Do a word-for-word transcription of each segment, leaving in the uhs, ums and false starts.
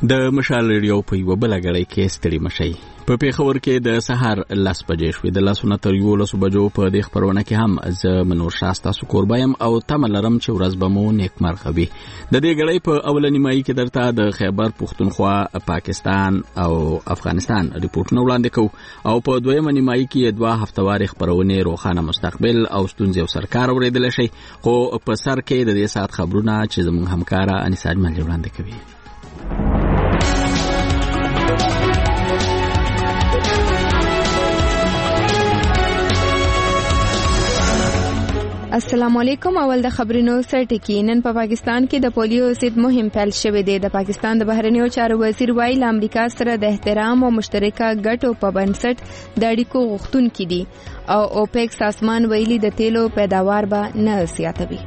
د مشال ریډیو په یو بل غړی کې ستړي مشي په پیښور کې د سحر لاس بجې شوې د لاسونو تر یو لسو بجو په دې خبرونه کې هم ز منور شاستا سکوربایم او تملرم چې ورځ به مو نیکمرغه وي د دې غړی په اولنی مای کې درته د خیبر پښتونخوا پاکستان او افغانستان ریپورتونه وړاندې کوو او په دویمه نیمای کې دوه هفتواري خبرونه روخانه مستقبل او ستونزې او سرکار اوریدل شي خو په سر کې د دې سات خبرونه چې زموږ همکارا انیساج مل وړاندې کوي. السلام علیکم. اول د خبرونو سرټکی. نن په پاکستان کې د پولیو ضد مهم پیل شوې ده. د پاکستان د بهرنیو چارو وزیر وایي له امریکا سره د احترام او مشترکه ګټو په بنسټ د اړیکو غوښتونکي دي او اوپیک سازمان ویلي د تیلو پیداوار به نه زیاتوي.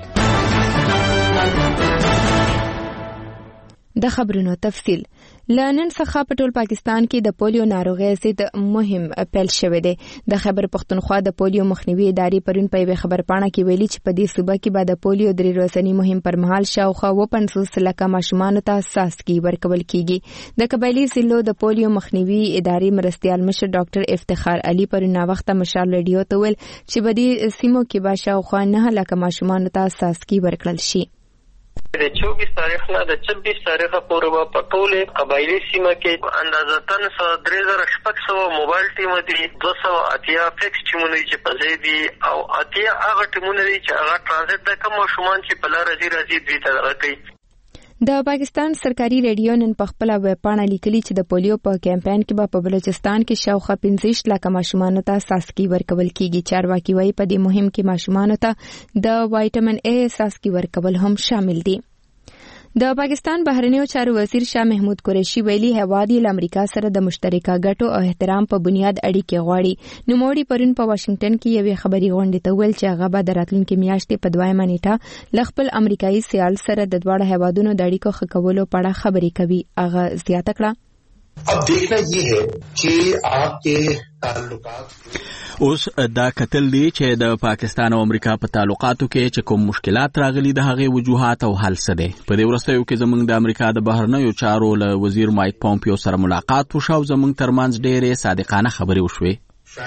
د خبرونو تفصیل. لنن څخه په ټول پاکستان کې د پولیو ناروغي ضد مهم پیل شوې ده. د خیبر پښتونخوا د پولیو مخنیوي ادارې پرون په یوه خبرپاڼه کې ویلي چې په دې صوبه کې به د پولیو درې ورځنی مهم پر مهال شاوخوا اووه پنځوس لکه ماشومان ته څاڅکي ورکول کیږي. د قبایلی ضلعو د پولیو مخنیوي ادارې مرستیال مشر ډاکټر افتخار علي پرون وخت مشال ریډیو ته ویل چې په دې سیمو کې به شاوخوا نه لکه ماشومان ته څاڅکي ورکړل شي. د چوبیس تاریخ نه د چوبیس تاریخه پورې په ټوله قبایلی سیمه کې اندازتن سره درې زره شپږ سوه موبایل ټیم دي، دوه سوه اتیا فکس ټیمونه چې په ځای دي او اتیا هغه ټیمونه دي چې هغه ترانزیت د کوم ماشومان چې په لار راځي راځي دوی ته راکوي. د پاکستان سرکاري ریډیو نن په خپل ویبپاڼه لیکلي چې د پولیو په کمپاین کې به په بلوچستان کې شاوخوا پنځه لکه ماشومان ته څاڅکي ورکول کیږي. چارواکي وايي په دې مهم کې ماشومان ته د وایټامین ای څاڅکي ورکول هم شامل دي. د پاکستان بهرنیو چارو وزیر شاه محمود قریشي ویلي هیواد یې له امریکا سره د مشترکه ګټو او احترام په بنیاد اړیکې غواړي. نوموړي پرون په واشنگټن کې یوې خبري غونډې ته ویل چې هغه به د راتلونکي میاشتې په دویمه نیټه له خپل امریکایي سیال سره د دواړو هیوادونو د اړیکو ښه کولو په اړه خبرې کوي. هغه زیاته کړه अब देखना ये है कि आपके ताल्लुकात اوس دا کتل دی چې د پاکستان او امریکا په تعلقاتو کې چې کوم مشکلات راغلي د هغه وجوهات او حل څه دي. په دې ورستیو کې زمونږ د امریکا د بهرنیو چارو له وزیر مایک پومپیو سره ملاقات وشو او زمونږ ترمنځ ډېرې صادقانه خبرې وشوې.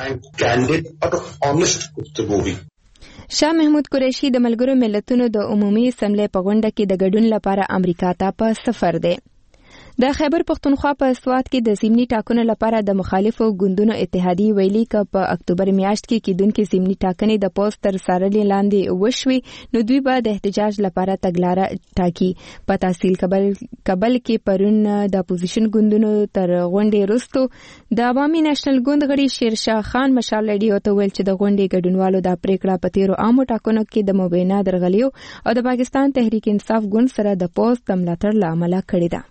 شاه محمود قریشي د ملګرو ملتونو د عمومي اسمبلی په غونډه کې د ګډون لپاره امریکا ته په سفر دی. د خیبر پښتونخوا په سوات کې د ضمني ټاکنو لپاره د مخالفو ګوندونو اتحادیې ویلي چې په اکتوبر میاشت کې کېدونکې ضمني ټاکنې د پوسټ تر څارنې لاندې وشوي نو دوی به د احتجاج لپاره تګلاره ټاکي. په تحصیل کابل کابل کې پرون د اپوزیشن ګوندونو تر غونډې وروسته د عوامي نېشنل ګوند غړي شیرشاه خان مشال ریډیو ته ویل چې د غونډې ګډونوالو د پریکړه په تیرو عامو ټاکنو کې د مبینه درغلیو او د پاکستان تحریک انصاف ګوند سره د پوسټ د ملاتړ له امله کړې ده.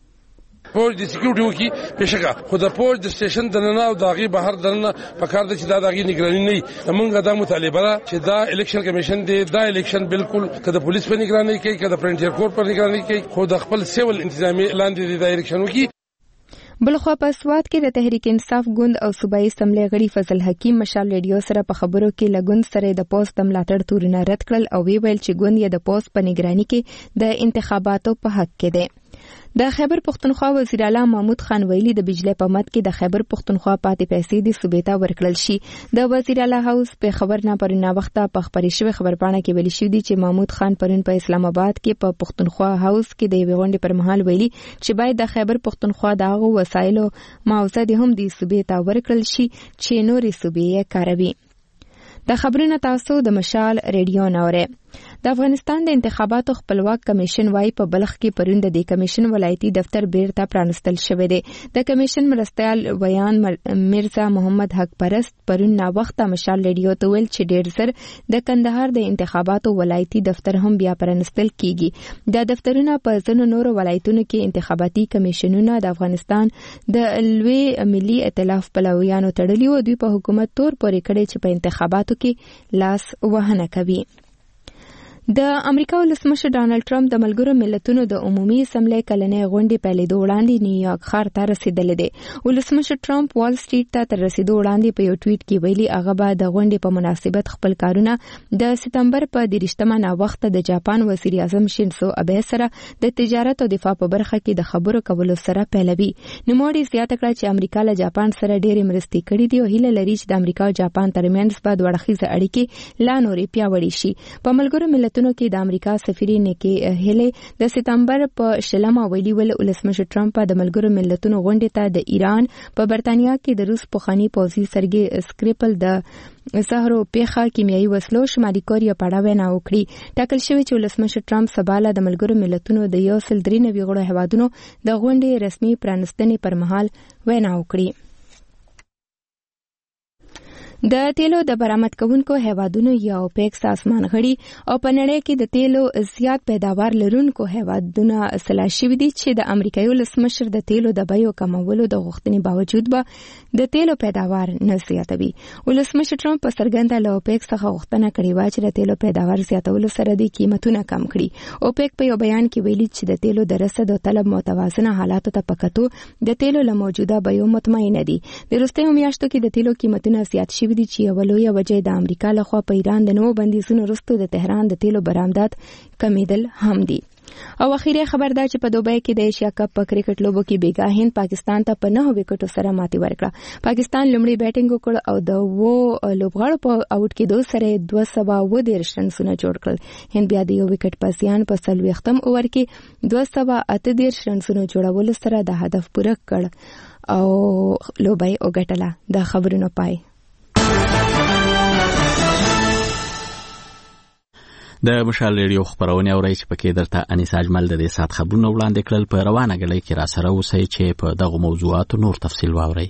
پوج د سکیورټي وکي پېښه خو د پوج د سټیشن د نه او داغي بهر درنه پکار د چې دا داغي نگرانی نه موږ دا مطالبه ده چې دا الیکشن کمیشن دی دا الیکشن بالکل کده پولیس په نگرانی کوي کده فرنټیر کور په نگرانی کوي خو د خپل سیول انتظامی لاندې د الیکشن وکي. بلخوا په سوات کې د تحریک انصاف ګوند او صوبایي اسمبلی غړي فضل حکیم مشال ریډیو سره په خبرو کې لګون سره د پوسټ ملاتړ تورونه رد کړل او وی ویل چې ګوند یې د پوسټ په نگرانی کې د انتخاباتو په حق کې دی. د خیبر پښتونخوا وزیر اعلی محمود خان ویلي د بجلی په مد کې د خیبر پښتونخوا پاتې پیسې د صوبې ته ورکړل شي. د وزیر اعلی هاوس په خبر نه پرونه وخت په خبري شوی خبرپاڼه کې ویلي شو دي چې محمود خان پرون په اسلام آباد کې په پښتونخوا هاوس کې د غونډې پر مهال ویلي چې باید د خیبر پښتونخوا دغه وسایلو معاوضه د هم د صوبې ته ورکړل شي چې نورې صوبې کاروي. د خبرونو تاسو د مشال ریډیو نوره. د افغانستان د انتخاباتو خپلواک کمیشن وايي په بلخ کې پرون د دې کمیشن ولایتي دفتر بیرته پرانستل شوی دی. د کمیشن مرستیال ویان مرزا محمد حق پرست پرون نا وخت مشال ریډیو ته ویل چې ډېر زر د کندهار د انتخاباتو ولایتي دفتر هم بیا پرانستل کیږي. د دفترونو په ځینو نورو ولایتونو کې انتخاباتي کمیشنونه د افغانستان د لوی ملي ائتلاف پلویانو تړلي و دوی په حکومت تور پورې کړي چې په انتخاباتو کې لاس وهنه کوي. د امریکا ولسمشر ډانلډ ټرمپ د ملګرو ملتونو د عمومي اسمبلی کلنۍ غونډې پیلېدو وړاندې نیویارک ښار ته رسیدلی دی. ولسمشر ټرمپ وال سټریټ ته تر رسیدو وړاندې په یو ټویټ کې ویلي هغه به د غونډې په مناسبت خپل کارونه د سپتمبر په دېرشمه ناوخته د جاپان وزیر اعظم شینزو ابه سره د تجارت او دفاع په برخه کې د خبرو کولو سره پیلوي. نوموړي زیاته کړه چې امریکا له جاپان سره ډېرې مرستې کړې دي او هیله لري چې د امریکا او جاپان ترمنځ به دوه اړخیزه اړیکې لا نورې پیاوړې شي. په ملګرو ملتونو کې د امریکا سفیر نیکی هیلی د سپتمبر په شلمه ویلي ول ولسمشر ټرمپ د ملګرو ملتونو غونډې ته د ایران په برتانیا کې د روس پخوانی پوځي سرګي اسکریپل د زهرو پیخه کیمیاوي وسلو شمالي کوریا په اړه وینا وکړي. ټاکل شوی چې ولسمشر ټرمپ سبا د ملګرو ملتونو د یو سل درې نوي غړو هیوادونو د غونډې رسمي پرانستنې پر مهال وینا وکړي. د تیلو د برآمد کوونکو هیوادونو یا اوپیک سازمان غړي او په نړۍ کې د تیلو زیات پیداوار لرونکو هیوادونو سلا شوي دي چې د امریکایي ولسمشر د تیلو د بیو کمولو د غوښتنې باوجود به د تیلو پیداوار نه زیاتوي. ولسمشر ټرمپ په څرګنده له اوپیک څخه غوښتنه کړې وه چې د تیلو پیداوار زیاتولو سره د قیمتونه کم کړي. اوپیک په یو بیان کې ویلي چې د تیلو د رسد او طلب متوازنه حالاتو ته په کتو د تیلو له موجوده بیو مطمئنه دي. د وروستیو میاشتو کې د تیلو قیمتونه زیات شوي دي چې یوه لویه وجه د امریکا لخوا په ایران د نوو بندیزونو وروسته د تهران د تیلو برآمدات کمیدل هم دي. او اخیری خبر دا چې په دوبۍ کې د ایشیا کپ په کرکټ لوبو کې بیګا هند پاکستان ته په نهو وکټو سره ماتې ورکړه. پاکستان لومړی بیټینګ وکړ او د وو لوبغاړو په آوټ کېدو سره دوه سوه اووه دېرش رنونه جوړ کړل. هند بیا د یو وکټ په زیان په څلوېښتم اوور کې دوه سوه اته دېرش رنونه جوړولو سره د هدف پوره کړ او لوبۍ وګټله. د خبرونو پای. د مشال ریډیو خبرونه اورئ چې پکې درته انیس اجمل د دې سات خبرونه وړاندې کړل. په روانه غلۍ کې را سره اوسئ چې په دغه موضوعاتو نور تفصیل واورئ.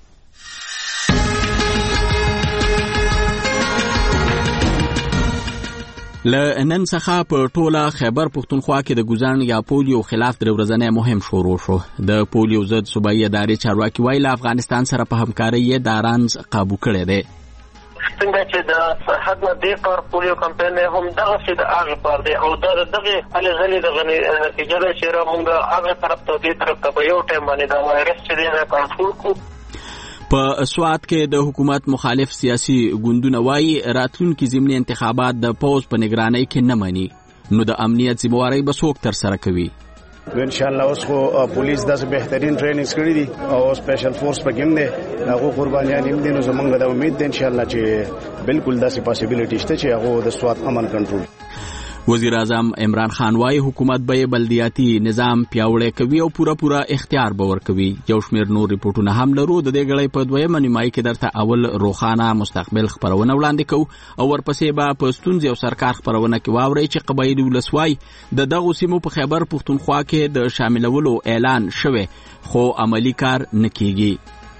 له نن څخه په ټوله خیبر پښتونخوا کې د ګوزن یا پولیو خلاف درې ورځنی مهم شروع شو. د پولیو ضد صوبایي ادارې چارواکي وایي له افغانستان سره په همکارۍ یې دا رنځ قابو کړی دی. څنګه چې د سرحد نه دې کار پولیو کمپاین هم دغه څه د هغه پر دی او دا دغه هلې ځلې دغه نتیجه ده چې را مونږ هغه طرف ته دې طرف ته په یو ټایم باندې دا وایرس چې دی نه کنټرول کړو. په سوات کې د حکومت مخالف سیاسي ګوندونه وایي راتلونکي ضمني انتخابات د پوز په نگرانۍ کې نه مني، نو د امنیت ذمہواري به څوک ترسره کوي. ان شاء الله اوس خو پولیس داسې بهترین ټریننګز کړی دي او سپیشل فورس پکې هم دي، هغه قربانیان هم دي. نو زمونږ د امید ده ان شاء الله چې بالکل داسې پاسیبিলিټی شته چې هغه د سوات امن کنټرول. وزیر اعظم عمران خان وايي حکومت به بلدیاتي نظام پیاوړی کوي او پوره پوره اختیار به ورکوي. یو شمېر نور ریپورټونه هم لرو. د دې غړۍ په دویمه نیمایي کې درته اول روښانه مستقبل خبرونه وړاندې کوو او ورپسې به په ستونزې او سرکار خبرونه کې واورئ چې قبایلي ولس وايي د دغو سیمو په خیبر پښتونخوا کې د شاملولو اعلان شوی خو عملی کار نه کیږي.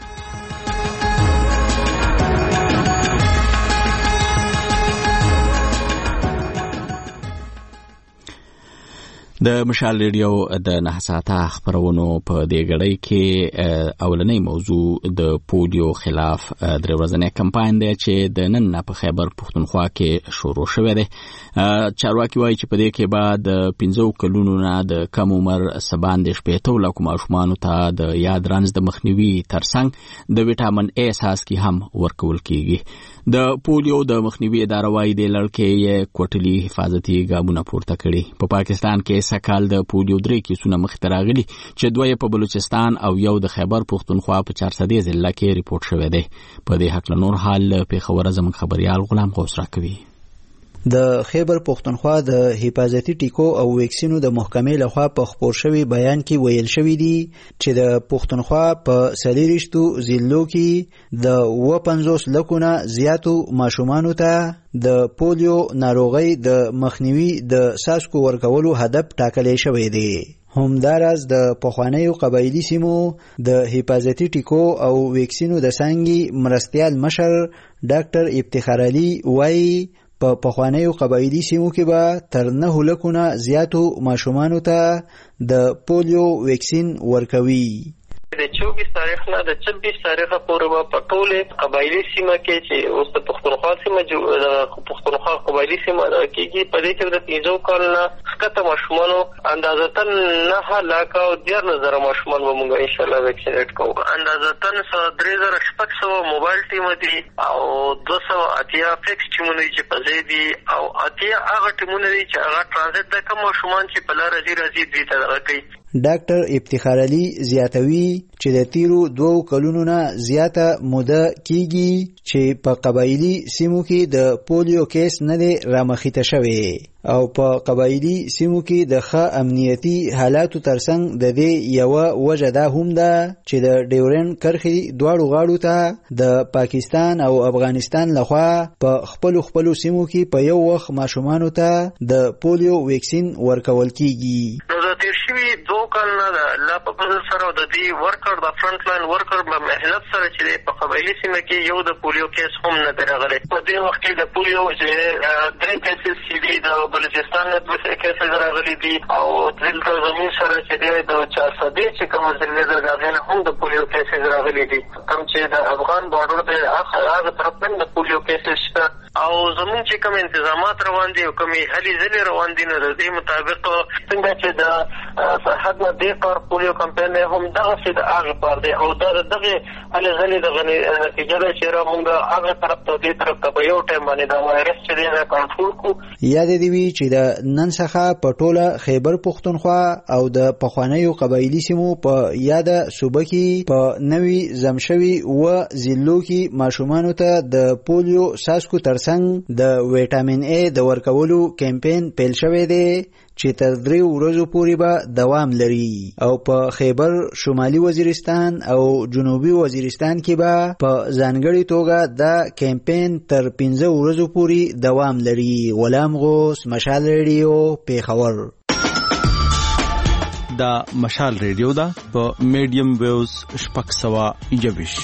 د مشال ریډیو د نه ساعته خبرونو په دې غړۍ کې اولنۍ موضوع د پولیو خلاف درې ورځنی کمپاین دی چې د نن نه په خیبر پښتونخوا کې شروع شوی دی. چارواکي وایي چې په دې کې به د پنځو کلونو نه د کم عمر سباندې شپېتو لکو ماشومانو ته د یاد رنځ د مخنیوي ترڅنګ د ویټامین ای څاڅکي هم ورکول کیږي. د پولیو د مخنیوي اداره وایي د لړکې یې کوټلي حفاظتي ګامونه پورته کړي. په پاکستان کې سکال د پولیو درې کیسونه مخته راغلي چې دوی په بلوچستان او یو د خیبر پښتونخوا په چارسدې ضلع کې ریپورت شوی دی. په دې حق نور حال پیښور زموږ خبريال غلام غوث راکوي. د خیبر پښتونخوا د حفاظتي ټیکو او ویکسینو د محکمې لخوا په خپور شوی بیان کې ویل شوی دی چې د پښتونخوا په څلېرویشتو ضلعو کې د اووه پنځوس لکونه زیاتو ماشومانو ته د پولیو ناروغۍ د مخنیوي د څاڅکو ورکولو هدف ټاکلی شوی دی. همداراز د پخوانیو قبایلي سیمو د حفاظتي ټیکو او ویکسینو د څانګې مرستیال مشر ډاکټر افتخار علي وایي په پخوانیو قبایلي سیمو کې به تر نهو لکونه زیاتو ماشومانو ته د پولیو ویکسین ورکوي. د چوبیس تاریخ نه د چوبیس تاریخه پورې په ټولې قبایلي سیمه کې چې اوس د پښتونخوا سیمه د پښتونخوا قبایلي سیمه کېږي په دې کې د پنځو کال نه ښکته ماشومانو اندازتاً نهه لاکه او دیارلس زره ماشومان به موږ انشاءالله ویکسینیټ کوو. اندازتاً درې زره شپږ سوه موبایل ټیمه دي او دوه سوه اتیا فکس ټیمونه دي چې په ځای دي او اتیا هغه ټیمونه دي چې هغه ټرانزیت د کوم ماشومان چې په لاره ځي راځي دوی ته دغه کوي. ډاکټر افتخار علي زیاتوي چې د تیرو دوو کلونو نه زیاته موده کیږي چې په قبایلی سیمو کې د پولیو کیس نه دی رامخیته شوی او په قبایلی سیمو کې د ښه امنیتي حالاتو ترڅنګ د دې یوه وجه دا هم ده چې د ډیورنډ کرښې دواړو غاړو ته د پاکستان او افغانستان لخوا په خپلو خپلو سیمو کې په یو وخت ماشومانو ته د پولیو ویکسین ورکول کیږي. نو د تیر شوي دوه کال نه د الله په فضل سره د دې ورکر د فرنټ لاین ورکر په محنت سره چې په قبایلي سیمه کې یو د پولیو کیس هم نه دی راغلی. په دې وخت کې د پولیو چې درې کیسز چې دي د بلوچستان نه دوه کیسز راغلي دي او دلته زموږ سره چې دی د چارسدې چې کوم ضلع د هغې نه هم د پولیو کیسز راغلي دي. کوم چې د افغان بارډر دی هغه طرف نه د پولیو کیسز شته او زموږ چې کوم انتظامات روان دي او کومې هلې ځلې روان دي نو د دې مطابق څنګه چې د سرحد نه دې کار پولیو کمپین هم دغسې د هغې پار دی او دا د دغې هلې ځلې دغه نتیجه ده چې را مونږ هغې طرف ته دې طرف ته په یو ټایم باندې دا وایرس چې دی نه کنټرول کړو. یاد دې وي چې د نن څخه په ټوله خیبر پښتونخوا او د پخوانیو قبایلي سیمو په یاده صوبه کې په نوي زم شوي اووه ضلعو کې ماشومانو ته د پولیو څاڅکو ترڅنګ د ویټامین ای د ورکولو کمپین پیل شوی دی چې تر درې ورځو پورې به دوام لري او په خیبر شمالي وزیرستان او جنوبي وزیرستان کې به په ځانګړې توګه دا کمپین تر پنځه ورځو پورې دوام لري. غلام غوث، مشال ریډیو، پیښور. دا مشال ریډیو دا په میډیم ویوز شپږ سوه یوویش.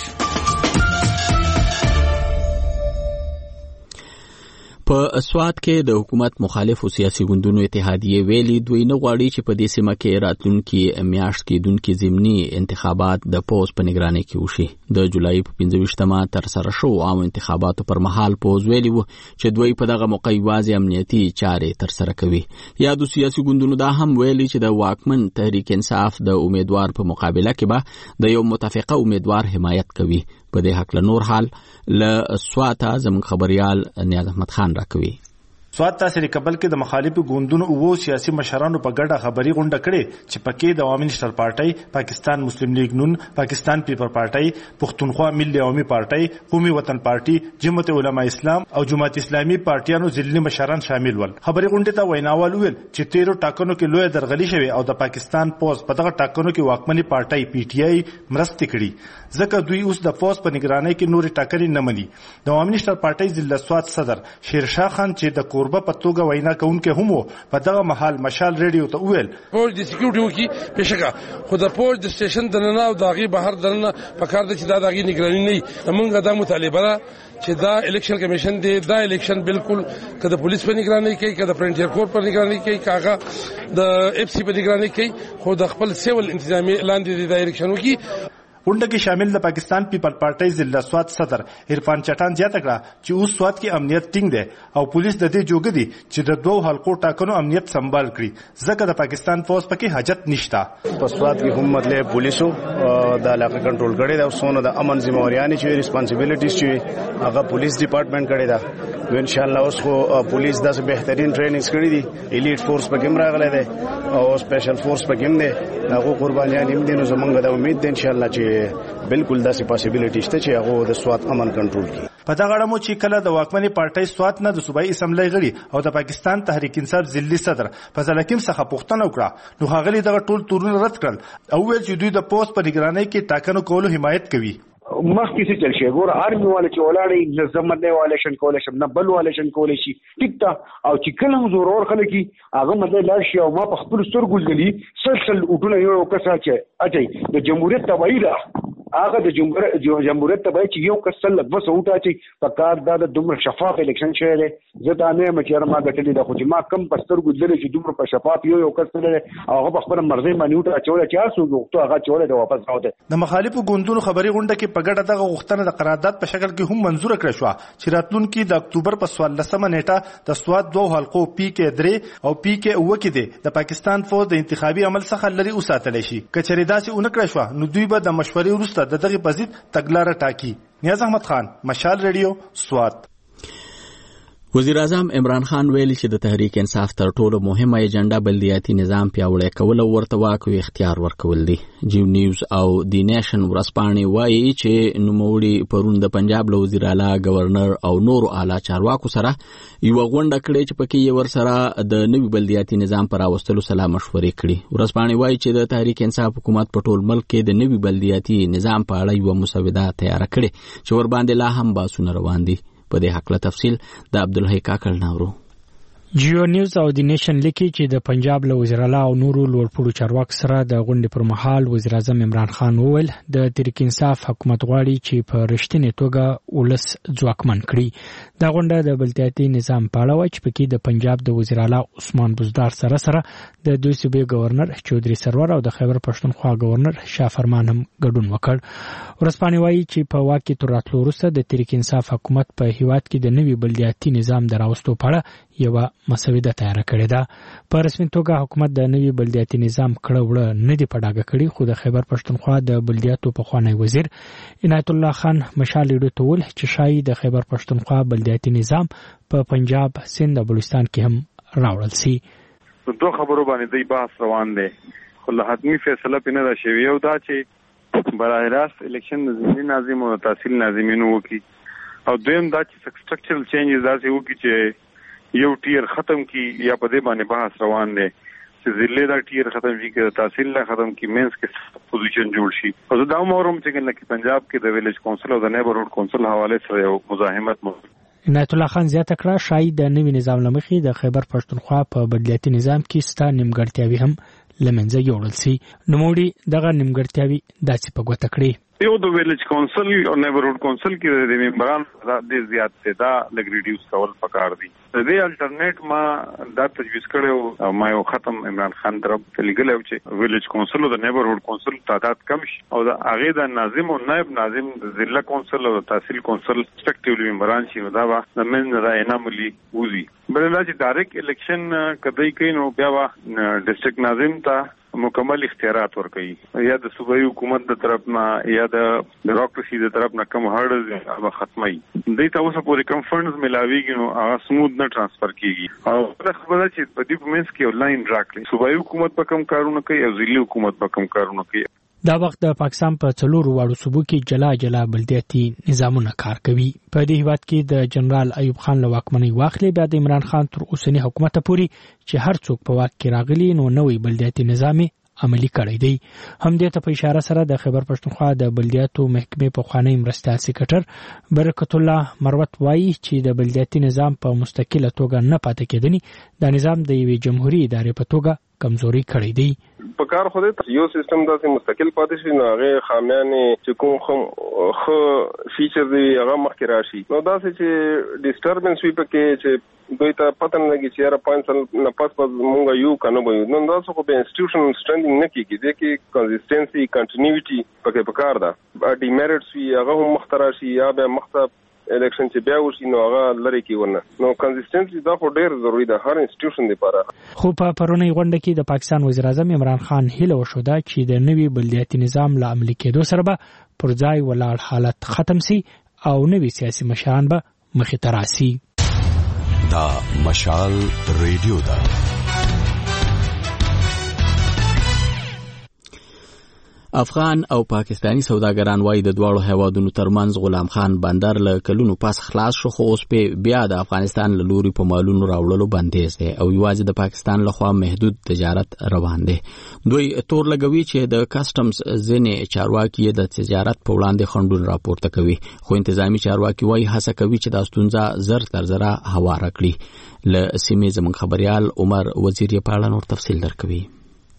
په سوات کې د حکومت مخالفو سیاسي ګوندونو اتحادیه ویلي دوی نه غواړي چې په دې سیمه کې راتلونکي میاشت کې دونکي ضمني انتخابات د پوز په نگرانۍ کې وشي. د جولای په پنځه ویشتمه تر سره شو عام انتخاباتو پر مهال پوز ویلي وو چې دوی په دغه موقع یوازې امنیتي چارې تر سره کوي. یادو سیاسي ګوندونو دا هم ویلي چې د واکمن تحریک انصاف د امیدوار په مقابله کې به د یو متفقه امیدوار حمایت کوي. په دې حق له نور حال له سواته زموږ خبريال نیاز احمد خان راکوي. سوات تحصیل کابل کې د مخالفو ګوندونو او سیاسي مشرانو په ګډه خبري غونډه کړې چې پکې د عوامي نېشنل پارټي، پاکستان مسلم لیگ نون، پاکستان پیپل پارټي، پښتونخوا ملي عوامي پارټي، قومي وطن پارټي، جمعیت علماء اسلام او جماعت اسلامي پارټیانو ځلني مشران شامل ول. خبري غونډه ته ویناوال ویل چې تیرو ټاکنو کې لوی درغلي شوی او د پاکستان پوز په دغه ټاکنو کې واکمنی پارټي پی ټی آی مرسته کړي ځکه دوی اوس د پوز په نگرانۍ کې نورې ټاکنې نه مني. د عوامي نېشنل پارټي ضلع سوات صدر شیرشاه خان چې د کوربه په توګه وینا کوونکې هم وو په دغه مهال مشال ریډیو ته وویل پوج د سکیورټي وکي پېښه خو د پوج د سټیشن د نه او د هغې بهر دننه په کار ده چې دا د هغې نګراني نه وي. موږ دا مطالبه ده چې دا الیکشن کمیشن دی دا الیکشن بالکل که د پولیس په نگرانۍ کوي که د فرنټیر کور په نگرانۍ کوي که هغه د اف سی په نگرانۍ کوي خو د خپل سیول انتظامي لاندې دا الیکشن وکي. غونډه کې شامل د پاکستان پیپل پارټي ضلع سوات صدر عرفان چټان زیاته کړه چې اوس سوات کې امنیت ټینګ دی او پولیس د دې جوګه دي چې د دوه حلقو ټاکنو امنیت سمبال کړي ځکه د پاکستان فوج پکې حاجت نشته. په سوات کې هم مطلب پولیسو د علاقه کنټرول کړي دا اوسونه د امن ذمہواريانې چې ریسپانسیبিলিټیز چې هغه پولیس ډپارټمنټ کړي دا نو ان شاء الله اوس خو پولیس داسې بهترین ټریننګز کړي دي. الیټ فورس پکې راغلی دی او سپیشل فورس پکې دی هغه قربانیان هم دي. نو زمونږ د امید دی ان شاء الله چې بالکل داسې پاسیبিলিټی شته چې هغه د سوات امن کنټرول کړي. په دغه اړه مو چې کله د واکمنې پارټۍ سوات نه د صوبایي اسمبلی غړي او د پاکستان تحریک انصاف ضلعي صدر فضل حکیم څخه پوښتنه وکړه نو هغه دغه ټول تورونه رد کړل او ویل چې دوی د پوسټ په نگرانۍ کې ټاکنو کولو حمایت کوي. مخکې څه چل شي ګوره ارمي والا چې ولاړې زمت نه والیشن کولی شم نه بل والیشن کولی شي ټیک ته او چې کله هم زورور خلک هغه مطلب لاړ شي او ما په خپلو سترګو لیدلي سل سل اوټونه یو کس اچي د جمهوریت تباهي ده هغه د جمهوریت ته چې یو کس لږ وسه وټاچي په کار دا د دومره شفاف الیکشن شوی دی. زه دا نه یم چې ما ګټلې ده، خو چې ما کم په سترګو لیدلی چې دومره په شفاف یو یو کس دی هغه په خپله مرضۍ باندې وټاچولی چې هر څوک غوښتو هغه اچولی دی واپس راوتی. د مخالفو ګوندونو خبري غونډه کې په ګډه دغه غوښتنه د قرارداد په شکل کې هم منظوره کړه شوه چې راتلونکي د اکتوبر په څوارلسمه نیټه د سوات دوه حلقو پی کې درې او پی کې اوه کې دی د پاکستان فوج د انتخابي عمل څخه لرې وساتلی شي. که چېرې داسې ونه کړه شوه نو دوی به د مشورې وروسته د دغې په ضد تګلاره ټاکي. نیاز احمد خان، مشال ریډیو، سوات. وزیر اعظم عمران خان ویلي چې د تحریک انصاف تر ټولو مهمه ایجنډا بلدیاتي نظام پیاوړی کول او ورته واک او اختیار ورکول دي. جیو نیوز او دی نیشن ورځپاڼې وایي چې نوموړي پرون د پنجاب له وزیر اعلی، گورنر او نورو اعلی چارواکو سره یوه غونډه کړې چې پکې یې ورسره د نوي بلدیاتي نظام پر راوستلو سلا مشورې کړي. ورځپاڼې وایي چې د تحریک انصاف حکومت په ټول ملک کې د نوي بلدیاتي نظام په اړه یوه مسوده تیاره کړې چې ورباندې لا هم بحثونه روان دي. په دې حق له تفصیل د عبدالحی کاکړ ناورو. جیو نیوز او دی نیشن لیکي چې د پنجاب له وزیر اعلی او نورو لوړپوړو چارواکو سره د غونډې پر مهال وزیر اعظم عمران خان وویل د تحریک انصاف حکومت غواړي چې په رښتینې توګه ولس ځواکمن کړي. دا غونډه د بلدیاتي نظام په اړه وه چې پکې د پنجاب د وزیر اعلی عثمان بزدار سره سره د دوی صوبې گورنر چودري سرور او د خیبر پښتونخوا گورنر شاه فرمان هم ګډون وکړ. ورځپاڼې وایي چې په واک کې تر راتلو وروسته د تحریک انصاف حکومت په هیواد کې د نوي بلدیاتي نظام د راوستو په اړه یوه مسوده تیاره کړې ده. په رسمي توګه حکومت د نوي بلدیاتي نظام کړه وړه نه دی په ډاګه کړي، خو د خیبر پښتونخوا د بلدیاتو پخوانی وزیر عنایت الله خان مشال ریډیو ته وویل چې شایي د خیبر پښتونخوا بلدیاتي نظام په پنجاب، سند او بلوچستان کې هم راوړل سي. دوه خبرو باندې دی بحث روان دی، خو له حتمي فیصله پې نه ده شوې. یو دا چې براه راست الیکشن د ضمني ناظم او تحصیل ناظمینو وکړي، او دویم دا چې سټرکچرل چینجز داسې وکړي چې یو ټیر ختم کی یا په دې باندې بحث روان دی چې ضلع دا ټیر ختم شي، که تحصیل نه ختم کی، مینس کې پوزیشن جوړ شي. او زه دا مورم چې کنه پنجاب کې د ویلیج کونسل او د نیبرهوډ کونسل حواله سره یو مزاحمت مو. عنایت الله خان زیاته کړه شاید د نوي نظام لمخې د خیبر پښتونخوا په بلدیاتي نظام کې ستا نیمګړتیاوې هم لمنځه یوړل سي. نوموړي دغه نیمګړتیاوې داسې په ګوته کړې. یو د ویلیج کونسل او نیبرهوډ کونسل کې د ممبران د زیات څه دا لګ ریډیوس کول پکار دي. د دې الټرنیټ ما دا تجویز کړو، ما یو ختم عمران خان طرف ته لګل چې ویلیج کونسل او د نیبرهوډ کونسل تعداد کم شي او د هغه د ناظم او نائب ناظم د ضلع کونسل او تحصیل کونسل سپیکټیولی ممبران شي. نو دا وا د من را اناملی وزي بل دا چې ډایرکټ الیکشن کدی کین او بیا وا ډیسټریکټ ناظم ته مکمل اختیارات ورکړي، یا د صوبایي حکومت د طرف نه یا د بیوروکراسي د طرف نه کم هرډز هغه ختمي. دوی ته اوسه پورې کم فنډز ملاويږي نو هغه سموث نه ترانسفر کیږي. او دا خبره چې په دې پمنس کې یو لاین راکړي، صوبایي حکومت په کم کارونه کوي او ضلعي حکومت په کم کارونه کوي. دا وخت د پاکستان په څلورو واړو صوبو کې جلا جلا بلدیاتي نظامونه کار کوي. په دې هیواد کې د جنرال ایوب خان له واکمنۍ واخلې بیا د عمران خان تر اوسني حکومت پورې چې هر څوک په واک کې راغلي نو نوې بلدیاتي نظام عملی کړی دی. هم دې ته په اشاره سره د خیبر پښتونخوا د بلدیاتو محکمې پخوانی مرستیال سکرټر برکت الله مروت وایي چې د بلدیاتي نظام په مستقله توګه نه پاتې کېدنی د نظام د یوې جمهوریت ادارې په توګه کمزوري کړی دی. په کار خو دې یو سیستم داسې مستقل پاتې شي نو هغه خامیانې چې کوم خو خو فیچر دی هغه مخکې راشي، نو داسې چې ډیسټربنس وي پکې چې دوی ته پته نه لګي چې یاره پنځه سال نه پس پس مونږ یو کنه به یو. نو داسې خو په انسټیټیوشنل سټرنډینګ نه کېږي، دې کې کنسسټنسي کنټینیوټي پکې پکار ده. ډیمریټس وي هغه هم مخته راشي یا بیا مخته الیکشن چې بیا وشي نو هغه لري کېونه. نو کنسسټنسي دا خو ډېر ضروري ده هر انسټیټیوشن لپاره. خو په پرونی غونډه کې د پاکستان وزیر اعظم عمران خان هیله وشوده چې د نوي بلدیاتي نظام له عملي کېدو سره به پر ځای ولاړ حالت ختم سي او نوي سیاسي مشران به مخې ته راسي. دا مشال ریډیو ده. افغان او پاکستانی سوداګران وایي د دواړو هیوادونو ترمنځ غلام خان بندر له کلونو پس خلاص شو، خو اوس په بیا د افغانستان له لوري په مالونو راوړلو بندیز دی او یوازې د پاکستان لخوا محدود تجارت روان دی. دوی تور لګوي چې د کسټمز ځینې چارواکي د تجارت په وړاندې خنډونه راپورته کوي، خو انتظامی چارواکي وایي هڅه کوي چې دا ستونزه زر تر زره هواره کړي. له سیمې زموږ خبريال عمر وزیر په اړه نور تفصیل درکوي.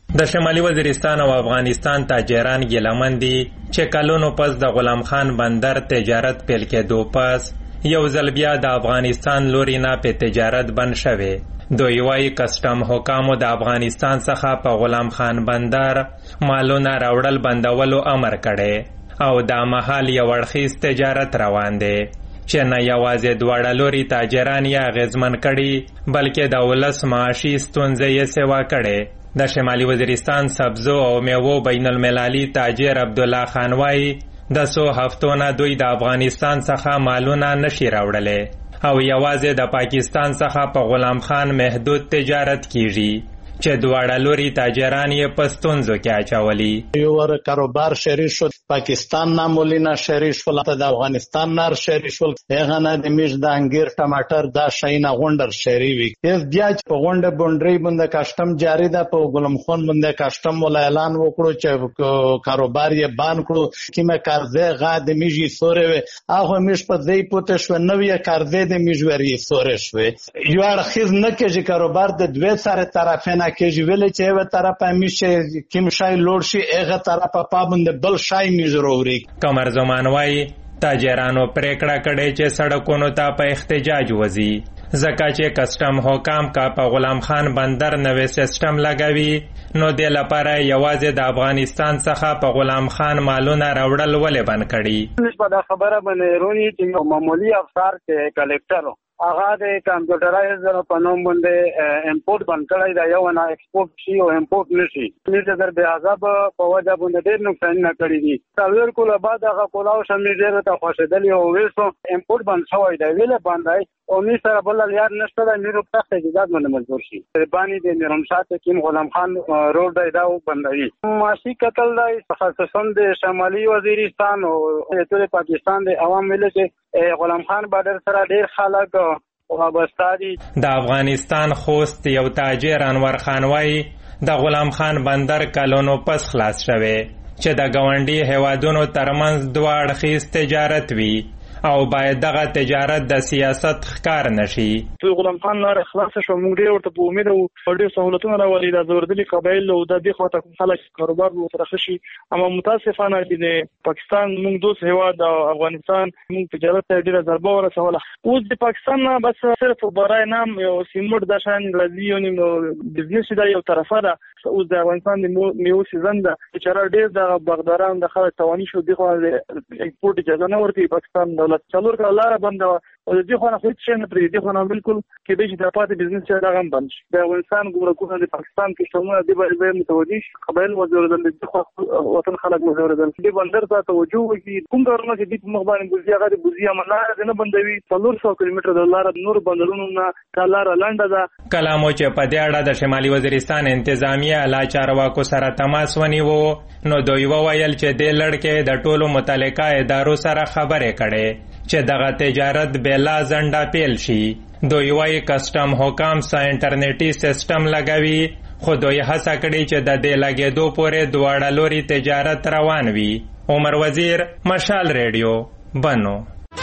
د شمالي وزیرستان او افغانستان تاجران ګیلمن دي چې کلونو پس د غلام خان بندر تجارت پیل کېدو پس یو ځل بیا د افغانستان لوري نه په تجارت بند شوی. دوی وايي کسټم حکامو د افغانستان څخه په غلام خان بندر مالونه راوړل بندولو امر کړی او دا مهال یو اړخیز تجارت روان دی چې نه یوازې دواړه لوري تاجران یې اغېزمن کړي بلکې د ولس معاشي ستونزې یې سیوا کړي. د شمالي وزیرستان سبزو او میوو بین المللي تاجر عبدالله خان وايي د څو هفتو نه دوی د افغانستان څخه مالونه نشي راوړلی او یوازې د پاکستان څخه په غلام خان محدود تجارت کیږي چې دواړه لوري تاجران یې په ستونزو کې اچولي. یو ور کاروبار شریک شو، پاکستان نه مولینا شریک شول، د افغانستان نه شریک شول، هغه نه د میش د انګیر ټماټر دا شینه غونډر شری وی. یز بیا په غونډه بونډري باندې کاستم جاری ده، په غلام خان باندې کاستم ول اعلان وکړو چې کاروبار یې بان کړو، کیمه قرضه غا د میجی سورې هغه میش په ځای پوتې شو، نوې قرضه د میجوري سورې شو. یو اړخیز نه کېږي کاروبار د دوه سره طرفینه کېږي، ویلې چې یو طرفه میشه کیم شای لوړ شي هغه طرفه پابند بل شای میزوروري. قمر زمان وايي تاجرانو پریکړه کړې چې سړکونو ته په احتجاج وځي ځکه چې کسټم حکام کا په غلام خان بندر نوې سیستم لګوي نو د لپاره یوازې د افغانستان څخه په غلام خان مالونه راوړل ولې بند کړي. نسبت خبره باندې رونی چې معمولی افسر کې کلکټر هغه د کمپیوټرایز په نوم باندې امپورټ باندې کړی دا یو نه ایکسپورټ شي او امپورټ نشي. دې در به عذاب په وجه باندې ډېر نقصان نه کړی دي. څلور کله بعد هغه کولاو شمې ډېر ته خوشدلی او وېسو امپورټ باندې شوی دی ویل باندې او می سره بل یار نشته د میرو تخت اجازه باندې مجبور شي. باندې د نرمشات کې غلام خان روډ دی دا بندوي. ماشي قتل دی خصوصا د شمالي وزیرستان او ټول پاکستان د عوام ویل چې غلام خان بادر سره ډېر خلک وابسته دي. د افغانستان خوست یو تاجر انور خان وايي د غلام خان بندر کلونو پس خلاص شوی چې د ګاونډي هیوادونو ترمنځ دوه اړخیز تجارت وي او باید دغه تجارت د سیاست ښکار نشي. تو غلام خان لاره خلاص شو، موږ ډېر ورته په امید او ډېر سہولتونه راولي د زوردلي قبایل او د دې خواته کوم خلک کاروبار به سره خشي. اما متاسفانه چې پاکستان موږ دوست هیواد او افغانستان موږ تجارت ته ډېره ضربه ورسوله. اوس د پاکستان نه بس صرف برای نام یو سیمټ د شان راځي او نو بزنس دا یو طرفه ده. اوس د افغانستان د میوه سیزن ده چې ډېر د بغداران د خلک توانی شو دغه ایکسپورټ اجازه نه ورته پاکستان دولت څلور کله لاره بنده او د دې خو نه هیڅ شي نه پرې دي خو نه بالکل کې د چې د پاتې بزنس چې دا هم بند شي. د افغانستان ګمرکونه د پاکستان کې شمول دي به متوجي قبایل وزیر د خو وطن خلک وزیر د دې بندر ته توجه وکړي. کوم کارونه چې د مخبان بوزي هغه د بوزي عمله نه بندوي. څلور سوه کیلومتره د لار نور بندرونو نه کلار لنډه ده. کلامو چې په دې اړه د شمالي وزیرستان انتظامیه اعلی چارواکو سره تماس ونیو نو دوی وویل چې د لړکې د ټولو متعلقه ادارو سره خبرې کړي چې دغه تجارت بلا ځنډه پیل شي. دوی وايي کسټم حکام سا انټرنیټي سیستم لګوي خو دوی هڅه کړې چې د دې لګېدو پورې دواړه لوري تجارت روان وي. عمر وزیر، مشال ریډیو، بنو.